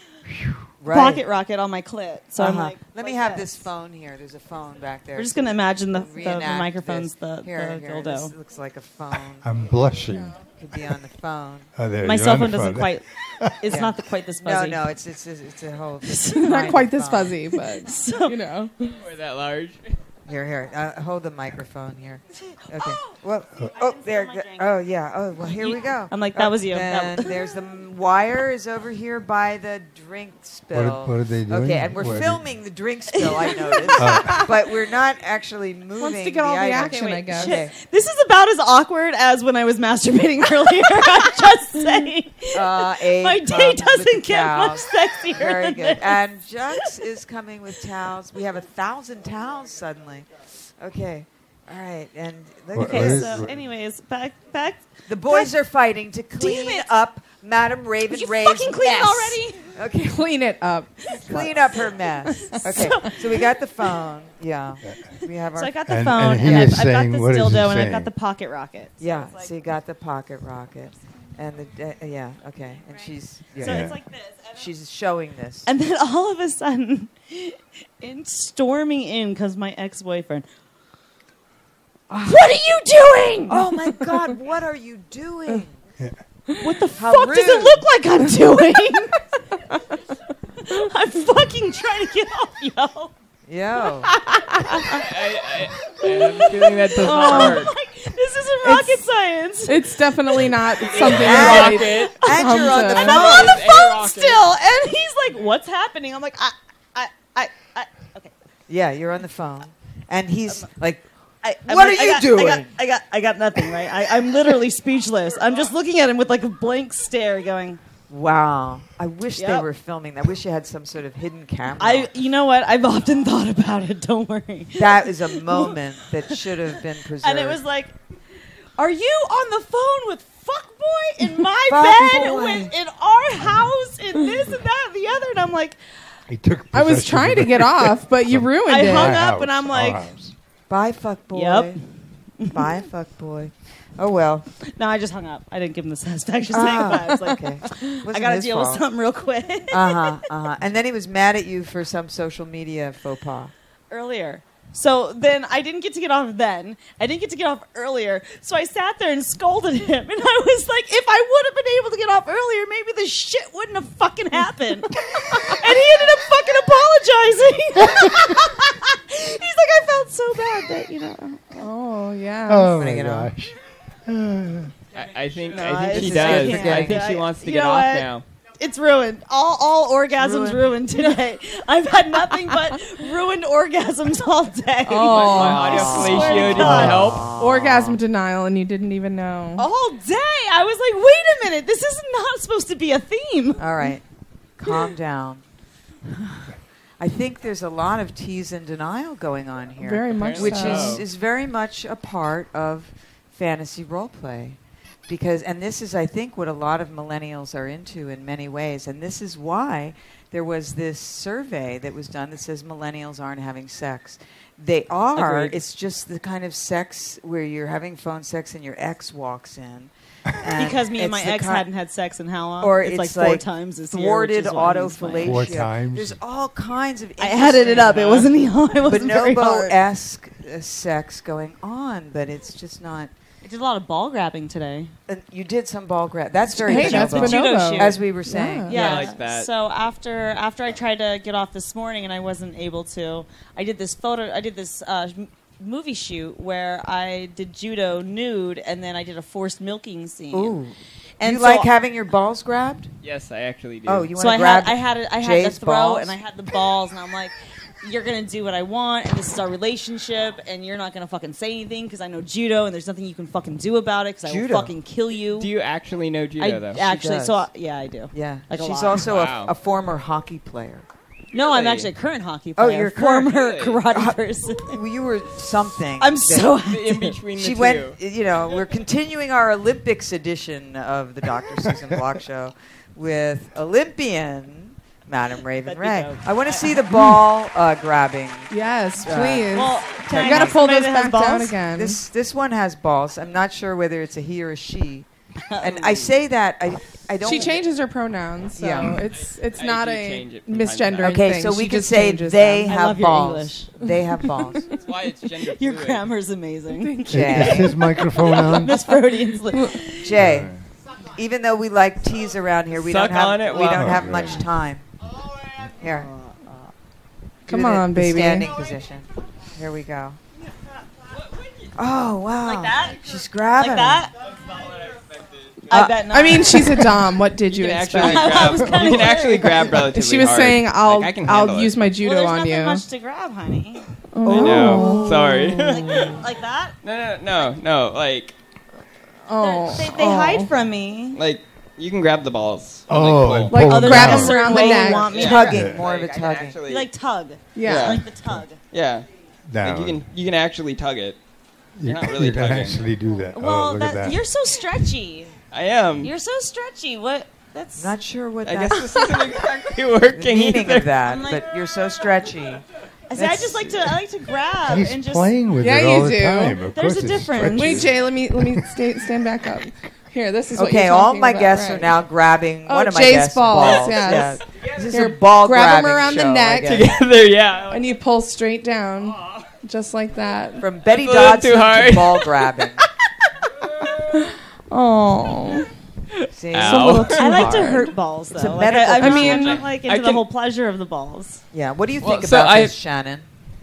Right. pocket rocket on my clit. So I'm Uh-huh. like. Let me like have this. this phone here. There's a phone back there. We're just gonna imagine the, the, the Reenact microphone's this. the, here, the here, dildo. This looks like a phone. I'm blushing. Could be on the phone. Oh, there, My you're cell on the phone doesn't phone. quite. It's Yeah. not the, quite this No, fuzzy. no, it's it's it's, it's a whole. It's not quite this fuzzy, but So- you know. We're that large. Here, here. Uh, hold the microphone here. Okay. Oh! Well, I oh, didn't there. spill my go- drink. Oh, yeah. Oh, well, here we go. I'm like, that Oh, was you. That And was- there's the m- wire is over here by the drink spill. What are- what are they doing? Okay, and we're What are they- filming the drink spill. I noticed, Oh. but we're not actually moving. Wants to get all the item. action, I guess. Okay. This is about as awkward as when I was masturbating earlier. I'm just saying. Uh, a My comes day with the doesn't get towels. much sexier Very than good. this. And Jux is coming with towels. We have a thousand towels suddenly. Okay. All right. And look What- at Okay, what this. is- so what- anyways, back back. The boys are fighting to Damn clean it. up Madame Raven You Ray's fucking clean it mess. already? Okay. Clean it up. Clean up her mess. Okay. So we got the phone. Yeah. We have our. So I got the And- phone, and and, he I've, is I've got saying- this what is he dildo, and I've saying? got the pocket rocket. So yeah. it's like- So you got the pocket rocket, and the uh, yeah. Okay. And she's yeah. So Yeah. it's like this. And, she's showing this. and then all of a sudden, in storming in, because my ex-boyfriend. What are you doing? Oh my God! What are you doing? What the How fuck does it rude. look like I'm doing? I'm fucking trying to get off, yo. Yo. I, I, I have a feeling that does not work. Like, this isn't rocket It's- science. It's definitely not something And- that Rocket. And you're on the to- And phone. I'm on the It's a phone rocket. still, and he's like, "What's happening?" I'm like, "I, I, I, I okay." Yeah, you're on the phone, and he's like, I, I'm What like, are I you got, doing? I got, I got, I got nothing. Right? I, I'm literally speechless. I'm just looking at him with like a blank stare, going, "Wow! I wish they Yep. were filming that. I wish you had some sort of hidden camera." "I, you know what? I've often thought about it. Don't worry." that is a moment that should have been preserved. And it was like, "Are you on the phone with fuckboy in my Fuckboy. bed, with, in our house, in this and that and the other?" And I'm like, He took I was possession trying of to it. get off, but you ruined I it. hung Our up and house, I'm our like- house. "Bye, fuck boy." Yep. Bye, fuck boy. Oh well. "No, I just hung up. I didn't give him the satisfaction Ah, saying goodbye." I was like, okay. "I got to deal with something real quick." Uh huh. Uh huh. And then he was mad at you for some social media faux pas. Earlier. So then I didn't get to get off then. I didn't get to get off earlier. So I sat there and scolded him. And I was like, if I would have been able to get off earlier, maybe this shit wouldn't have fucking happened. And he ended up fucking apologizing. He's like, I felt so bad that, you know. Oh yeah. Oh Wanna my get off? gosh. I, I think No, I I think she just does. can't. I think she wants to You get know off what? now. It's ruined. All all orgasms Ruined. ruined, today. I've had nothing but ruined orgasms all day. Oh. My audio I swear fellatio to didn't God. help. Orgasm denial, and you didn't even know. All day. I was like, wait a minute. This is not supposed to be a theme. All right. Calm down. I think there's a lot of tease and denial going on here. Very much which so. is, is very much a part of fantasy role play. Because, and this is, I think, what a lot of millennials are into in many ways. And this is why there was this survey that was done that says millennials aren't having sex. They are. Agreed. It's just the kind of sex where you're having phone sex and your ex walks in. And Because me and my it's the ex ki- hadn't had sex in how long? Or it's, it's like four like times this year. thwarted which is why he's autofellatio. Four times. There's all kinds of. I added it up. It wasn't it wasn't very hard. Bonobo-esque uh, sex going on, but it's just not. I did a lot of ball grabbing today. Uh, you did some ball grab. That's very Hey, bonobo, that's bonobo. Judo shoot. as we were saying. Yeah, I like that. So after after I tried to get off this morning and I wasn't able to, I did this photo. I did this uh, m- movie shoot where I did judo nude, and then I did a forced milking scene. Ooh. And you so like having your balls grabbed? Yes, I actually do. Oh, you so want I to grab had I had it, I had Jay's the throw balls? and I had the balls, and I'm like, you're gonna do what I want, and this is our relationship, and you're not gonna fucking say anything because I know judo, and there's nothing you can fucking do about it because I will Judo? fucking kill you. Do you actually know judo, I though? actually, does. so I, yeah, I do. Yeah, Like a she's lot. also Wow. a, a former hockey player. No, I'm Really? actually a current hockey Oh, player. you're a current- former Really? karate person. Well, you were something. I'm that- so In between the She two. went. You know, we're continuing our Olympics edition of the Doctor Susan Block Show with Olympian Madam Raven That'd be Ray. dope. I want to see the ball uh, grabbing. Yes, Uh, please. Well, can you I got to have pull somebody those that has back down balls? again. This this one has balls. I'm not sure whether it's a he or a she. And I say that I I don't. she changes her pronouns, so Yeah. it's it's I not do a change it from time to time. misgendering Okay, thing. so She we can just say changes they them. I have love your balls. English. They have balls. That's why it's gender Your fluid. grammar's amazing. Is Jay. his microphone on? Miss Freudian's li- Jay. Even though we like teas around here, we Suck don't have on it we while- don't have Okay. much time. Here. Come Do the- on, the baby. Standing position. Here we go. Oh wow! Like that? She's grabbing. like that. Uh, I bet not. I mean, she's a dom. What did you, You can expect? actually grab. You can actually grab relatively She was hard. saying, "I'll Like, I can I'll handle use it. my well, judo there's on nothing you." much to grab, honey. I know. Sorry. Like, like that? No, no, no, no. Like, Oh, They, they oh. hide from me. like you can grab the balls. Oh, Like, and Like, pull oh, them there's grab a down. them certain around the way you neck. want me to- Tugging, Yeah. more Like, of a I can tugging. actually- You like tug. Yeah. Yeah. Like the tug. Yeah. Down. Like you can you can actually tug it. You, You're not really you can tugging. actually do that. Well, oh, look that, at that. you're so stretchy. I am. You're so stretchy. What? That's. Not sure what I that guess this isn't exactly the working meaning either. of that, I'm like- but you're so stretchy. I see, I just like to. I like to grab He's and just. playing with Yeah, it all you the do. time. Of There's course a it's difference. stretchy. Wait, Jay. Let me let me stay, stand back up. Here, this is what Okay, you're all talking my about, guests right. are now grabbing Oh, one of my Jay's guests' balls, yes. Yeah. This is Here, a ball grab 'em grabbing around the show, I neck. guess. Together, yeah. And you pull straight down, just like that. From Betty A little Dodson too hard. to ball grabbing. Oh, See? it's a little too I like to hard. hurt balls though. It's a Like, medical I, I'm, I not- mean- I'm not like into I the can- whole pleasure of the balls. Yeah. What do you Well, think so about I- this, Shannon?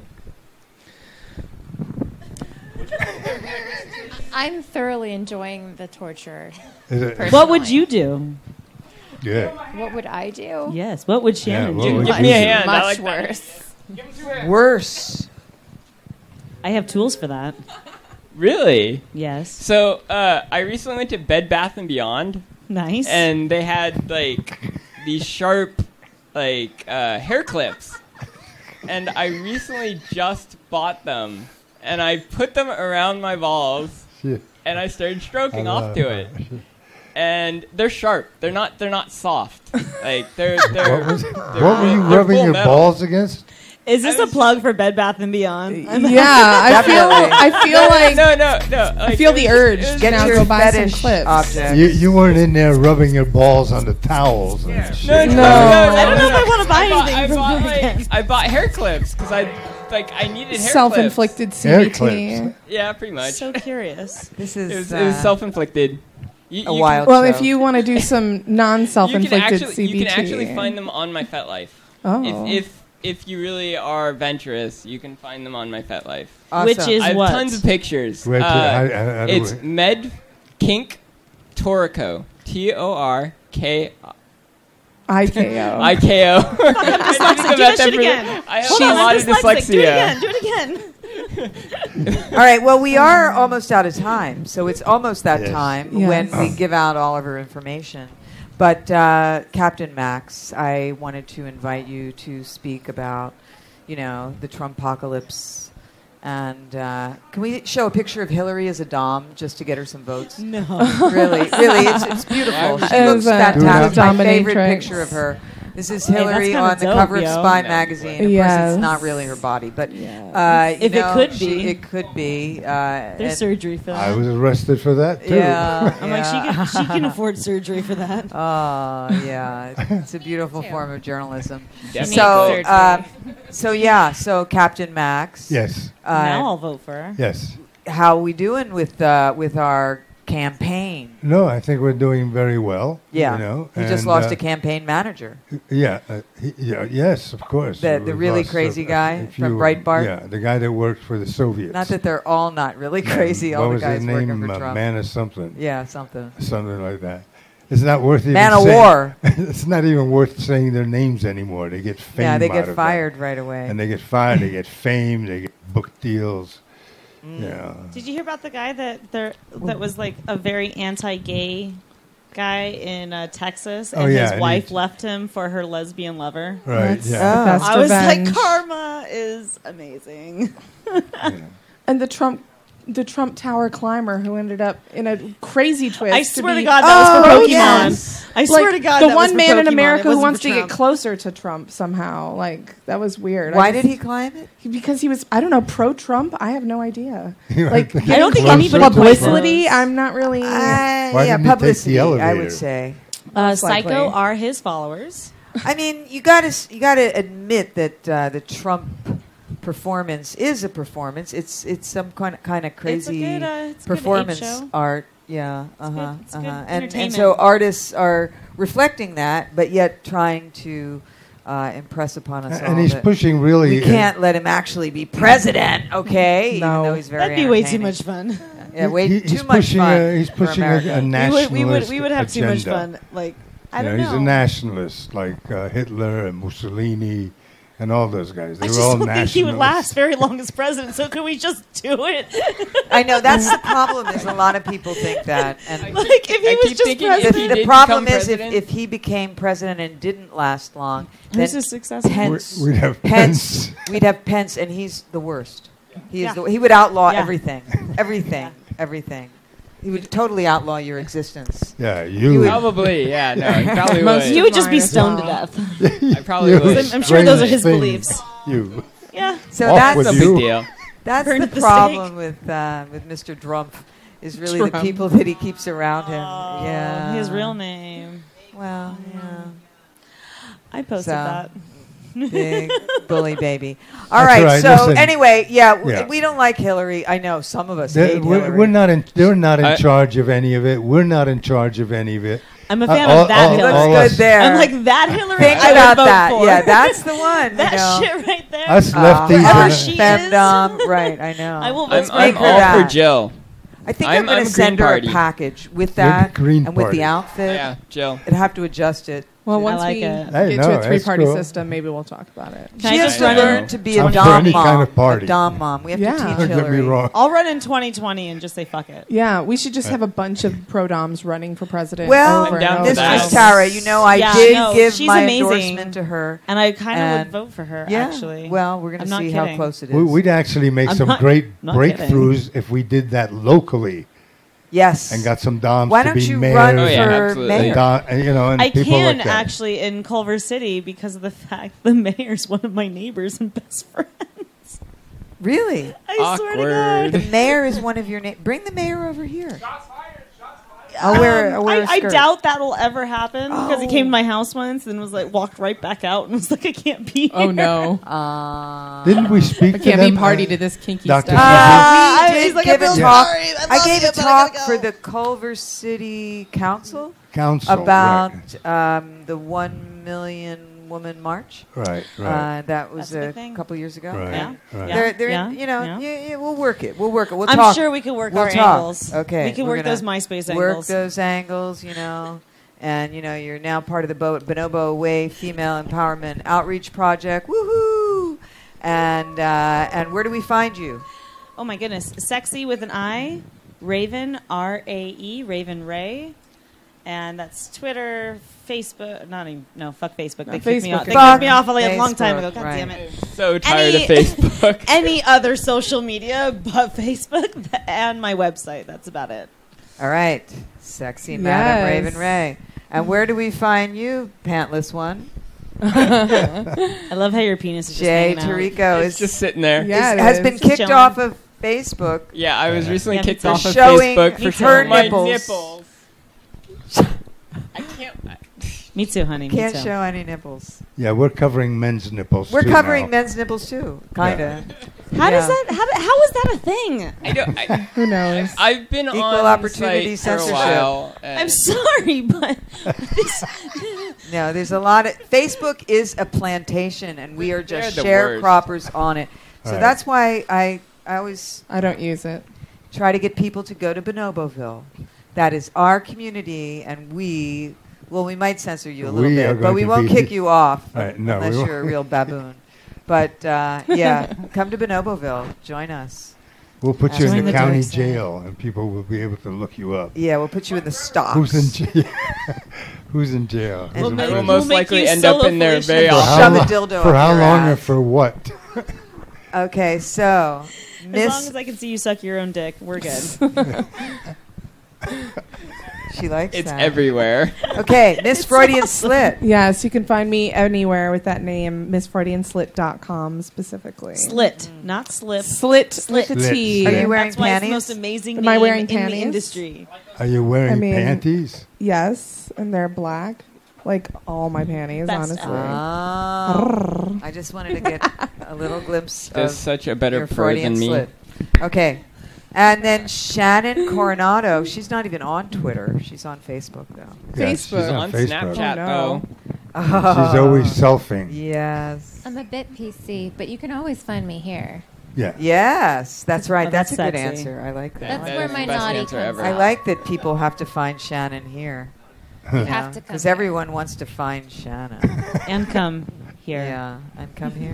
I'm thoroughly enjoying the torture. Is it- Personally. What would you do? Yeah. What would I do? Yes. What would Shannon what do? would Give you me a do? hand. I Much like that. worse. Worse. I have tools for that. Really? Yes. So uh, I recently went to Bed Bath and Beyond, Nice. and they had like these sharp like uh, hair clips, and I recently just bought them, and I put them around my balls, Shit. and I started stroking I off love to that. it. And they're sharp. They're not. They're not soft. Like they're. they're What, was, they're what were you they're rubbing full your metal. balls against? Is this a plug for Bed Bath and Beyond? I'm- Yeah, I feel Definitely. I feel like No, no, no. I like, feel it the was- urge it was- to Get now your go buy some fetish clips. object. You, you weren't in there rubbing your balls on the towels and No, shit. no, no, no, I don't know no, if I want to buy I bought, anything I from bought, her like, again. I bought hair clips because I like I needed hair Self-inflicted C Hair B T. clips. Yeah, pretty much. So curious. This is it was, uh, it was self-inflicted. You, a you wild Well, show. if you want to do some Can, you can non-self-inflicted actually C B T, you can actually find them on my FetLife. Oh. If if if you really are venturous, you can find them on my FetLife. Awesome. Which is I have what? tons of pictures. Wait, Uh, how- how- how do it's we- Med Kink Torico. T O R K I K O. I K O. Dyslexic. Do that shit again. I have Hold a on, lot I'm of dyslexic. Do it dyslexia. again. Do it again. All right. Well, we are almost out of time, so it's almost that Yes. time Yes. when we give out all of our information. But uh, Captain Max, I wanted to invite you to speak about, you know, the Trumpocalypse And uh, can we show a picture of Hillary as a dom just to get her some votes? No. Really, really, it's, it's beautiful. She It looks was, uh, fantastic. My favorite dominatrix. picture of her. This is Hey, that's Hillary kinda on the dope, cover of yo. Spy No. magazine. Of Yes. course, it's not really her body, but uh, you If it know, could she- be. it could be. Uh, There's and- surgery for that. I was arrested for that too. Yeah, I'm like, she yeah. can, she can afford surgery for that. Oh yeah, it's a beautiful form of journalism. Definitely. So, uh, so yeah, so Captain Max. Yes. Uh, now I'll vote for her. Yes. how we doing with uh, with our campaign? No, I think we're doing very well. Yeah, You know, we just and, lost uh, a campaign manager. Yeah, uh, he, yeah, yes, of course. The- We the really lost a- crazy a- guy a from few- Breitbart? Yeah, the guy that worked for the Soviets. Not that they're all not really crazy. What all the was guys his working name? for Uh, Trump. Man of something. Yeah, something. Something like that. It's not worth even Man of saying- war. It's not even worth saying their names anymore. They get fame. Yeah, they out get of fired that. right away. And they get fired. They get fame. They get book deals. Mm. Yeah. Did you hear about the guy that there that was like a very anti-gay guy in uh, Texas, and Oh, yeah, his and wife he- left him for her lesbian lover? Right. That's yeah. the best I was revenge. like, karma is amazing. And the Trump, the Trump Tower climber who ended up in a crazy twist. I to swear be- to God, that was for Oh, Pokemon. yes. I swear Like, to God, the that was one for man in Pokemon. America It who wasn't wants for to get Trump. closer to Trump somehow. Like that was weird. Why I did just- he climb it? Because he was, I don't know, pro-Trump. I have no idea. You Like, have to I get don't think closer anybody to publicity. Trump. I'm not really. Uh, Why yeah, didn't he take the publicity. I elevator? would say. Uh, Most likely. Psycho are his followers. I mean, you got to you got to admit that uh, the Trump performance is a performance. It's it's some kind of kind of crazy good, uh, it's a good ape performance show. art. Yeah, uh good- huh, it's uh good huh. And and entertainment. so artists are reflecting that, but yet trying to uh, impress upon us all And he's that pushing really. we can't let him actually be president. Okay, No. even though he's very That'd be way too entertaining. much fun. Yeah, way he- too he's much pushing fun. A, he's for pushing a, America. a We would, nationalist we would, we would have too much agenda. fun. Like, I You know, don't know. he's a nationalist, like uh, Hitler and Mussolini and all those guys. They I were just all don't think he would nationalists. last very long as president. So can we just do it? I know that's the problem. Is a lot of people think that, and Like if he I was keep just thinking the, if president. he the did problem become is if, president- if he became president and didn't last long, Who's then his successor? Pence, We- we'd have Pence, Pence. we'd have Pence, and he's the worst. He is Yeah. the, he would outlaw Yeah. everything, everything, everything. He would totally outlaw your existence. Yeah, You you. would- Probably, yeah. No, he probably Most would. He would just be Mine as stoned to well. death. I probably you would. I'm sure those are his strange beliefs. thing. You. Yeah. So Off that's with No you. big deal. that's Burn the at the problem with uh, with Mister Trump, is really the Trump. people that he keeps around him. Oh, yeah, His real name. Well, yeah. I posted So- that. Big bully baby. All That's right. right, So listen. anyway, yeah, w- Yeah. we don't like Hillary. I know some of us They- hate we're, Hillary. we're not in. They're not in I- charge of any of it. We're not in charge of any of it. I'm a Uh, fan all- of that all- Hillary. Looks all good us- there. I'm like that Hillary. Think I would about vote that. For. Yeah, that's the one. that you know. shit right there. Us Uh, lefties. whoever are- she is. femdom. Right, I know. I will vote I'm, for I'm her. all that. for Jill. I think I'm- I'm, going I'm to Green send her Party. a package with You're the that Green and with Party. the outfit. Yeah, Jill. I'd have to adjust it. Well, I once like we it. Hey, get no, to a that's three-party cool. system, maybe we'll talk about it. Can she I has just to run learn in? to be a I'm for dom any mom. kind of party. A dom mom. We have Yeah. to teach Don't get me Hillary. wrong. I'll run in twenty twenty and just say fuck it. Yeah, we should just have a bunch of pro-doms running for president. Well, over I'm down and for over. that. Mistress Tara, you know I Yeah, did no, give she's my amazing. endorsement to her. And I kind of would And- vote for her, Yeah. actually. Well, we're going I'm to not see how kidding. close it is. We, we'd actually make I'm some not- great not breakthroughs if we did that locally yes. and got some doms Why to don't be you mayors. run Oh, yeah, for absolutely. mayor? and don- and, you know, and I people can like that. actually in Culver City because of the fact the mayor's one of my neighbors and best friends. Really? I swear to Awkward. The God. mayor is one of your na- Bring the mayor over here. I'll wear, I'll Um, wear I, a I skirt. doubt that'll ever happen because he Oh. came to my house once and was like walked right back out and was like, I can't be here. Oh no, Uh, Didn't we speak I to can't them? be party uh, to this kinky Doctor stuff. Uh, I- we he's did like, I give a feel talk. sorry. I I love gave you, a but I talk gotta for go. the Culver City Council Council about right. um, the one million woman march. Right, right. Uh, that was That's a a big thing. couple years ago. Right, Yeah. right. Yeah. They're, they're, Yeah. you know, Yeah. yeah, yeah, we'll work it. We'll work it. We'll I'm talk. sure we can work we'll our talk. angles. Okay, We can we're work gonna those MySpace Work angles. those angles, you know. And, you know, you're now part of the Bo- Bonobo Way Female Empowerment Outreach Project. Woohoo! And, uh, and where do we find you? Oh my goodness. Sexy with an I, Raven, R A E, Raven Ray. And that's Twitter, Facebook. Not even, no, fuck Facebook. They No, kicked me Facebook off. They is- kicked me off a long time Facebook, ago. God right. damn it. So tired Any- of Facebook. Facebook. any other social media but Facebook and my website. That's about it. All right. Sexy Madam Yes. Raven Ray. And where do we find you, pantless one? I love how your penis is just Jay hanging out. Tirico It's is just sitting there. Yeah, is- it has is. been Just kicked chilling. off of Facebook. Yeah, I was recently Yeah, kicked for off of showing Facebook for her showing my nipples. nipples. I can't. Me too, honey. Me Can't too. show any nipples. Yeah, we're covering men's nipples. We're too covering now. men's nipples too, kind of. How does that? How, do- how is that a thing? I don't. I, Who knows? I've been Equal on opportunity site for a censorship. while. and- I'm sorry, but this, No, there's a lot of Facebook is a plantation, and we are just They're the sharecroppers on it. So Right. that's why I I always I don't use it. try to get people to go to Bonoboville. That is our community, and we well, we might censor you a little We are bit, but going we to won't be- kick you off Right, no, we unless won't. you're a real baboon. But uh, yeah, come to Bonoboville, join us. We'll put you in Join the the county dark side. jail, and people will be able to look you up. Yeah, we'll put you in the stocks. Who's in jail? Who's in jail? And Who's in I will prison? most make likely you end up solo in there Felicia. very For often. how Shove a lo- dildo For up how your long or ass. for what? Okay, so as long Miss, as I can see you suck your own dick, we're good. she likes It's that. everywhere. Okay, Miss Freudian Slit. Yes, you can find me anywhere with that name, miss freudian slit dot com specifically. Slit, not slip. Slit, Slit. with a Slit. T. Are you wearing That's why panties? it's the most amazing Am I name wearing in panties? the industry. Are you wearing I mean- panties? Yes, and they're black, like all my panties, That's- honestly. Oh, I just wanted to get a little glimpse There's of such a better your pro Freudian than me. slit. Okay. And then Shannon Coronado. She's not even on Twitter. She's on Facebook, though. Yeah, she's Facebook. on On Facebook. Snapchat, Oh, no. though. She's always selfing. Yes. I'm a bit P C, but you can always find me here. Yeah. Yes, that's right. Oh, that's, that's a good sexy. answer. I like that. That's That where is my the best naughty answer comes ever. I out. like that people have to find Shannon here. You have to come Because here. everyone wants to find Shannon. And come here. Yeah, and come here.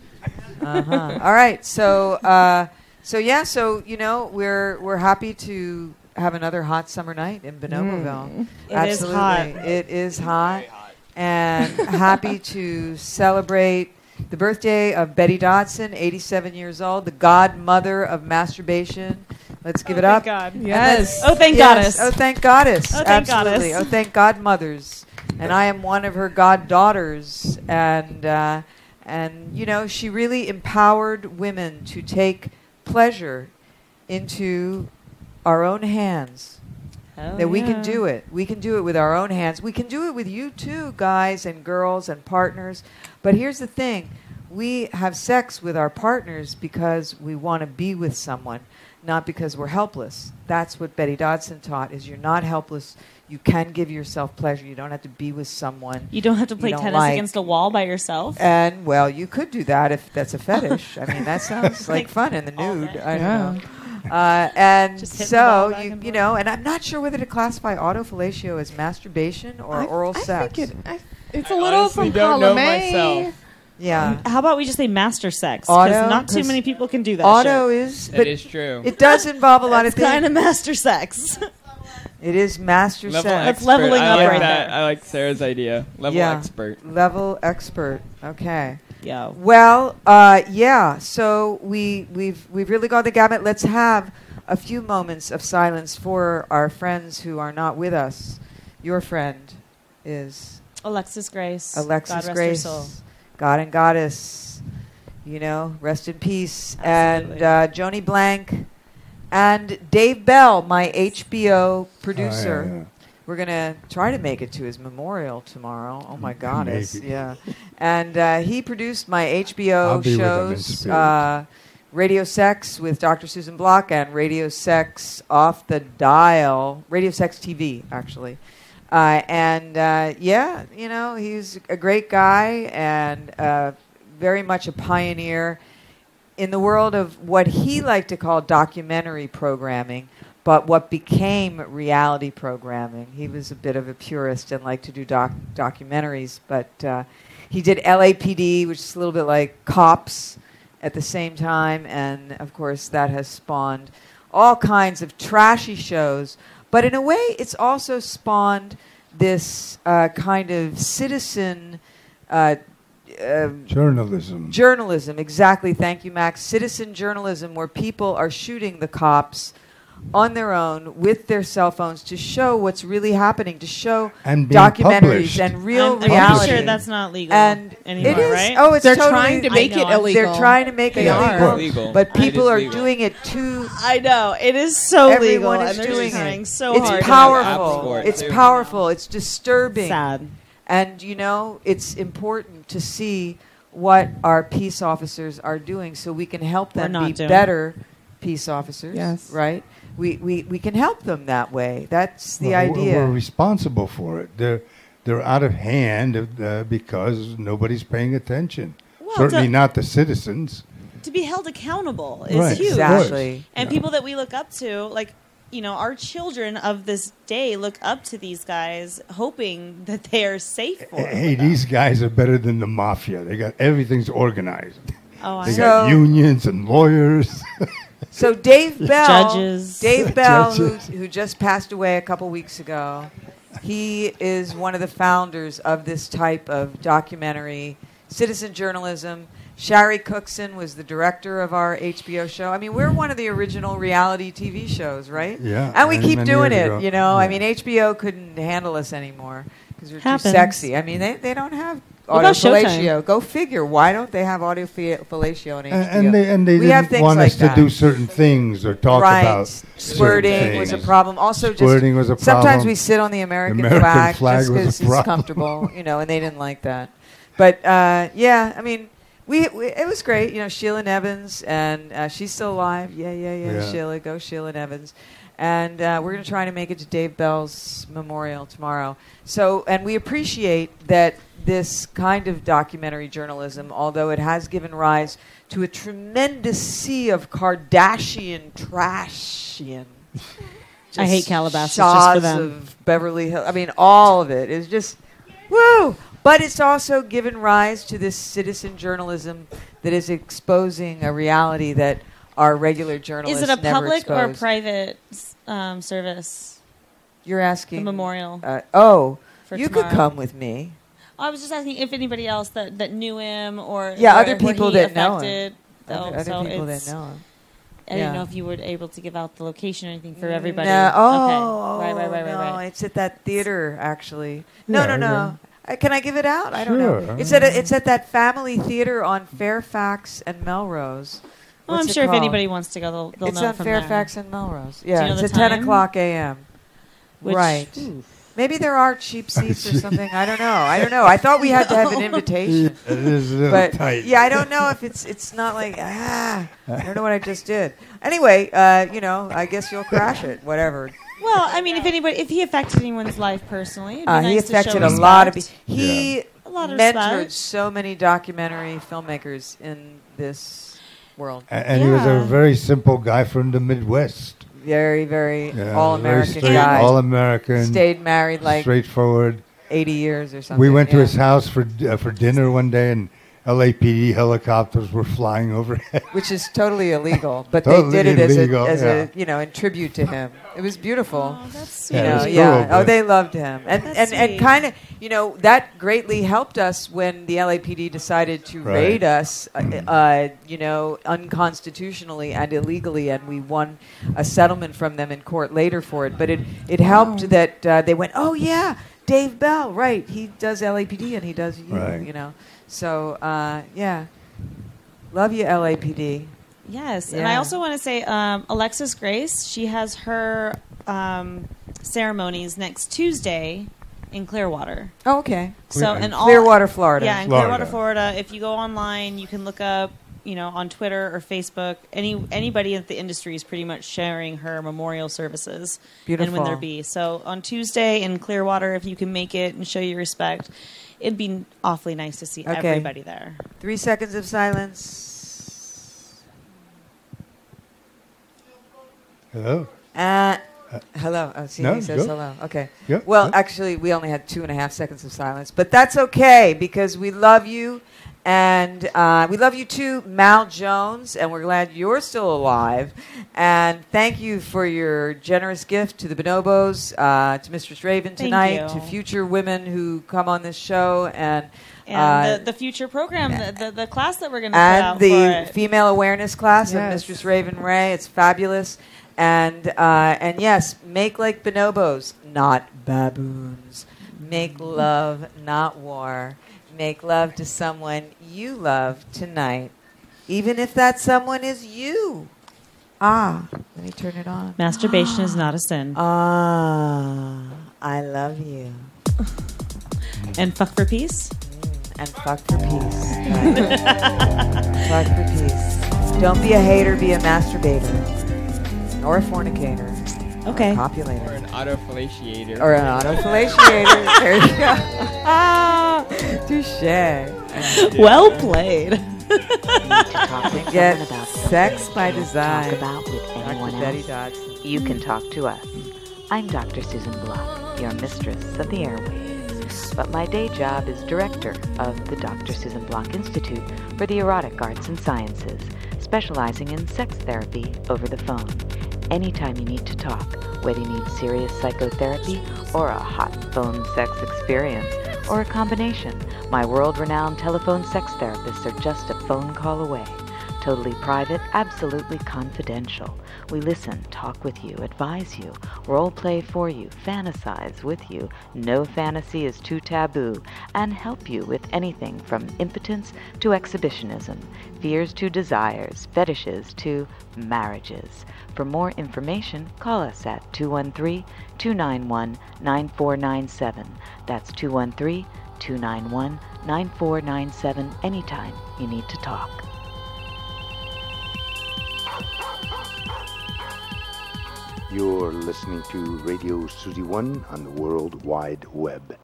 Uh-huh. All right. So, uh, so yeah. So you know, we're we're happy to have another hot summer night in Bonoboville. Mm. It is Absolutely, hot. it is hot, and happy to celebrate the birthday of Betty Dodson, eighty-seven years old, the godmother of masturbation. Let's give Oh, it up. thank God. And Yes. let's- Oh, thank yes. goddess. Oh, thank goddess. Oh, thank Absolutely. goddess. Oh, thank godmothers. And I am one of her goddaughters. And, uh, and, you know, she really empowered women to take pleasure into our own hands. Hell That we yeah. can do it. We can do it with our own hands. We can do it with you too, guys and girls and partners. But here's the thing. We have sex with our partners because we want to be with someone, not because we're helpless. That's what Betty Dodson taught, is you're not helpless. You can give yourself pleasure. You don't have to be with someone. You don't have to you play don't tennis like. against a wall by yourself. And, well, you could do that if that's a fetish. I mean, that sounds like Like fun in the all nude. day. I don't Yeah. know. Uh, and Just hitting the ball so back you and you forth. know, and I'm not sure whether to classify autofellatio as masturbation or I, oral I sex. think it, I, it's a I little honestly from don't know column A. myself. Yeah, How about we just say master sex? Auto, Because not too 'cause many people can do that. auto shit. is, That but is true. it does involve a lot That's of things. kind of master sex. It is master Level sex. That's expert. leveling I up like right that. there. I like Sarah's idea. Level Yeah. expert. Level expert. Okay. Yeah. Well, uh, yeah. So we we've we've really gone the gamut. Let's have a few moments of silence for our friends who are not with us. Your friend is Alexis Grace. Alexis God rest Grace, her soul. God and Goddess. You know, rest in peace. Absolutely. And uh, Joni Blank and Dave Bell, my H B O producer. Oh, yeah, yeah. We're going to try to make it to his memorial tomorrow. Oh, my goddess. Maybe. Yeah. And uh, he produced my H B O I'll be with him in shows, spirit. uh, Radio Sex with Doctor Susan Block and Radio Sex Off the Dial, Radio Sex T V, actually. Uh, and, uh, yeah, you know, he's a great guy and uh, very much a pioneer in the world of what he liked to call documentary programming, but what became reality programming. He was a bit of a purist and liked to do doc- documentaries, but uh, he did L A P D, which is a little bit like Cops at the same time, and of course that has spawned all kinds of trashy shows, but in a way it's also spawned this uh, kind of citizen uh, Um, Journalism. Journalism, exactly. Thank you, Max. Citizen journalism, where people are shooting the cops on their own with their cell phones to show what's really happening, to show And being documentaries published. and real I'm, I'm reality. pretty sure that's not legal and anymore, it is. right? Oh, it's They're totally trying to make I know, it illegal. They're trying to make They it are. illegal, Legal. but It people is are legal. doing it too. I know it is so Everyone legal, is and they're doing trying it. so it's hard. powerful. App It's Store, too. powerful. It's disturbing. Sad. And you know, it's important to see what our peace officers are doing, so we can help We're them not be doing. better peace officers. Yes. Right. We, we we can help them that way. That's the Well, we're- idea. We're responsible for it. They're they're out of hand uh, because nobody's paying attention. Well, Certainly to- not the citizens. To be held accountable is Right. huge. Exactly. And Yeah. people that we look up to, like, you know, our children of this day look up to these guys, hoping that they are safe for Hey, hey, these guys are better than the mafia. They got everything's organized. Oh, I They So- got unions and lawyers. So Dave Bell, Judges. Dave Bell, who, Judges. who just passed away a couple weeks ago, he is one of the founders of this type of documentary, citizen journalism. Shari Cookson was the director of our H B O show. I mean, we're one of the original reality T V shows, right? Yeah, And we many, keep many doing years it, ago. you know. I Yeah. mean, H B O couldn't handle us anymore because we're Happens. too sexy. I mean, they, they don't have What audio about Showtime? fellatio. Go figure. Why don't they have audio fe- fellatio on H B O? and, and they and they we have didn't things want like us that. to do certain things or talk right. about Squirting certain was a things. problem. Also, just Squirting was a sometimes problem. we sit on the American, American flag, flag just was a because it's problem. comfortable, you know, and they didn't like that. But uh, yeah, I mean, we, we it was great. You know, Sheila Evans, and uh, she's still alive. Yeah, yeah, yeah, Yeah. Sheila, go Sheila Evans. And uh, we're going to try to make it to Dave Bell's memorial tomorrow. So, and we appreciate that this kind of documentary journalism, although it has given rise to a tremendous sea of Kardashian trashian. I hate Calabasas just shots for them. of Beverly Hills. I mean, all of it is just woo. But it's also given rise to this citizen journalism that is exposing a reality that our regular journalists Is it a never public or a expose. private um, service? You're asking The memorial. Uh, oh, for you tomorrow. could come with me. I was just asking if anybody else that, that knew him or Yeah, or other were people he that know him. affected. Other, Oh, other so people that it's- know him. I didn't Yeah. know if you were able to give out the location or anything for everybody. No, oh, okay. Right, right, right, no, right, right. it's at that theater actually. No, Yeah, no, no. Uh, can I give it out? I don't Sure. know. It's at a, it's at that family theater on Fairfax and Melrose. Well, What's I'm it sure if called? anybody wants to go, they'll, they'll It's know on from Fairfax there. and Melrose. Do you Yeah, know it's the at ten time? o'clock a.m. Which- Right. Maybe there are cheap seats or something. I don't know. I don't know. I thought we had to have an invitation. It is a little But tight. yeah, I don't know if it's it's not like ah. I don't know what I just did. Anyway, uh, you know, I guess you'll crash it. Whatever. Well, I mean, if anybody, if he affected anyone's life personally, it'd be Uh, nice he to show affected a lot of. Be- respect. he A lot of mentored respect. so many documentary filmmakers in this world. A- and he was a Yeah. very simple guy from the Midwest. Very, very Yeah, all very American straight, guy. all-American, Stayed married like straightforward. eighty years or something. We went to yeah. his house for d- uh, for dinner one day, and L A P D helicopters were flying overhead. Which is totally illegal, but Totally they did it illegal, as a, as yeah. a, you know, in tribute to him. It was beautiful. Oh, that's You sweet. Yeah, it know, was yeah. cool, oh, but- they loved him, and That's and, and sweet. kind of, you know, that greatly helped us when the L A P D decided to Right. raid us, uh, uh, you know, unconstitutionally and illegally, and we won a settlement from them in court later for it. But it it helped that uh, they went, oh yeah, Dave Bell, right? He does L A P D and he does you, Right. you know. So uh, yeah, love you, L A P D. Yes, and I Yeah. also want to say um, Alexis Grace. She has her um, ceremonies next Tuesday in Clearwater. Oh, okay. So Clear- and all Clearwater, Florida. Yeah, in Florida. Clearwater, Florida. If you go online, you can look up, you know, on Twitter or Facebook. Any anybody in the industry is pretty much sharing her memorial services and when Beautiful. there be. So on Tuesday in Clearwater, if you can make it and show your respect, it'd be awfully nice to see Okay. everybody there. Three seconds of silence. Hello. Uh, hello. Oh, see, No, he says go. hello. Okay. Yeah, Well, yeah. actually, we only had two and a half seconds of silence, but that's okay because we love you, And uh, we love you too, Mal Jones, and we're glad you're still alive. And thank you for your generous gift to the Bonobos, uh, to Mistress Raven Thank tonight, you. to future women who come on this show, and And uh, the, the future program, the, the, the class that we're going to put and out the for it. female awareness class of Yes. Mistress Raven Ray. It's fabulous. And uh, and yes, make like bonobos, not baboons. Make love, not war. Make love to someone you love tonight, even if that someone is you. Ah, let me turn it on. Masturbation is not a sin. Ah, I love you. And fuck for peace? And fuck for peace. Right. Fuck for peace. Don't be a hater, be a masturbator. Or a fornicator. Okay. Or a copulator. Or an autofellatiator. Or an autofellatiator. There you go. Ah, touche. Well played. And get sex by design. Talk about with anyone Doctor Betty else. Dodson. You can talk to us. I'm Doctor Susan Block, your mistress of the airwaves. But my day job is director of the Doctor Susan Block Institute for the Erotic Arts and Sciences, specializing in sex therapy over the phone. Anytime you need to talk, whether you need serious psychotherapy or a hot phone sex experience, or a combination, my world-renowned telephone sex therapists are just a phone call away. Totally private, absolutely confidential. We listen, talk with you, advise you, role play for you, fantasize with you. No fantasy is too taboo, and help you with anything from impotence to exhibitionism, fears to desires, fetishes to marriages. For more information, call us at two one three, two nine one, nine four nine seven. That's two one three, two nine one, nine four nine seven anytime you need to talk. You're listening to Radio Susie One on the World Wide Web.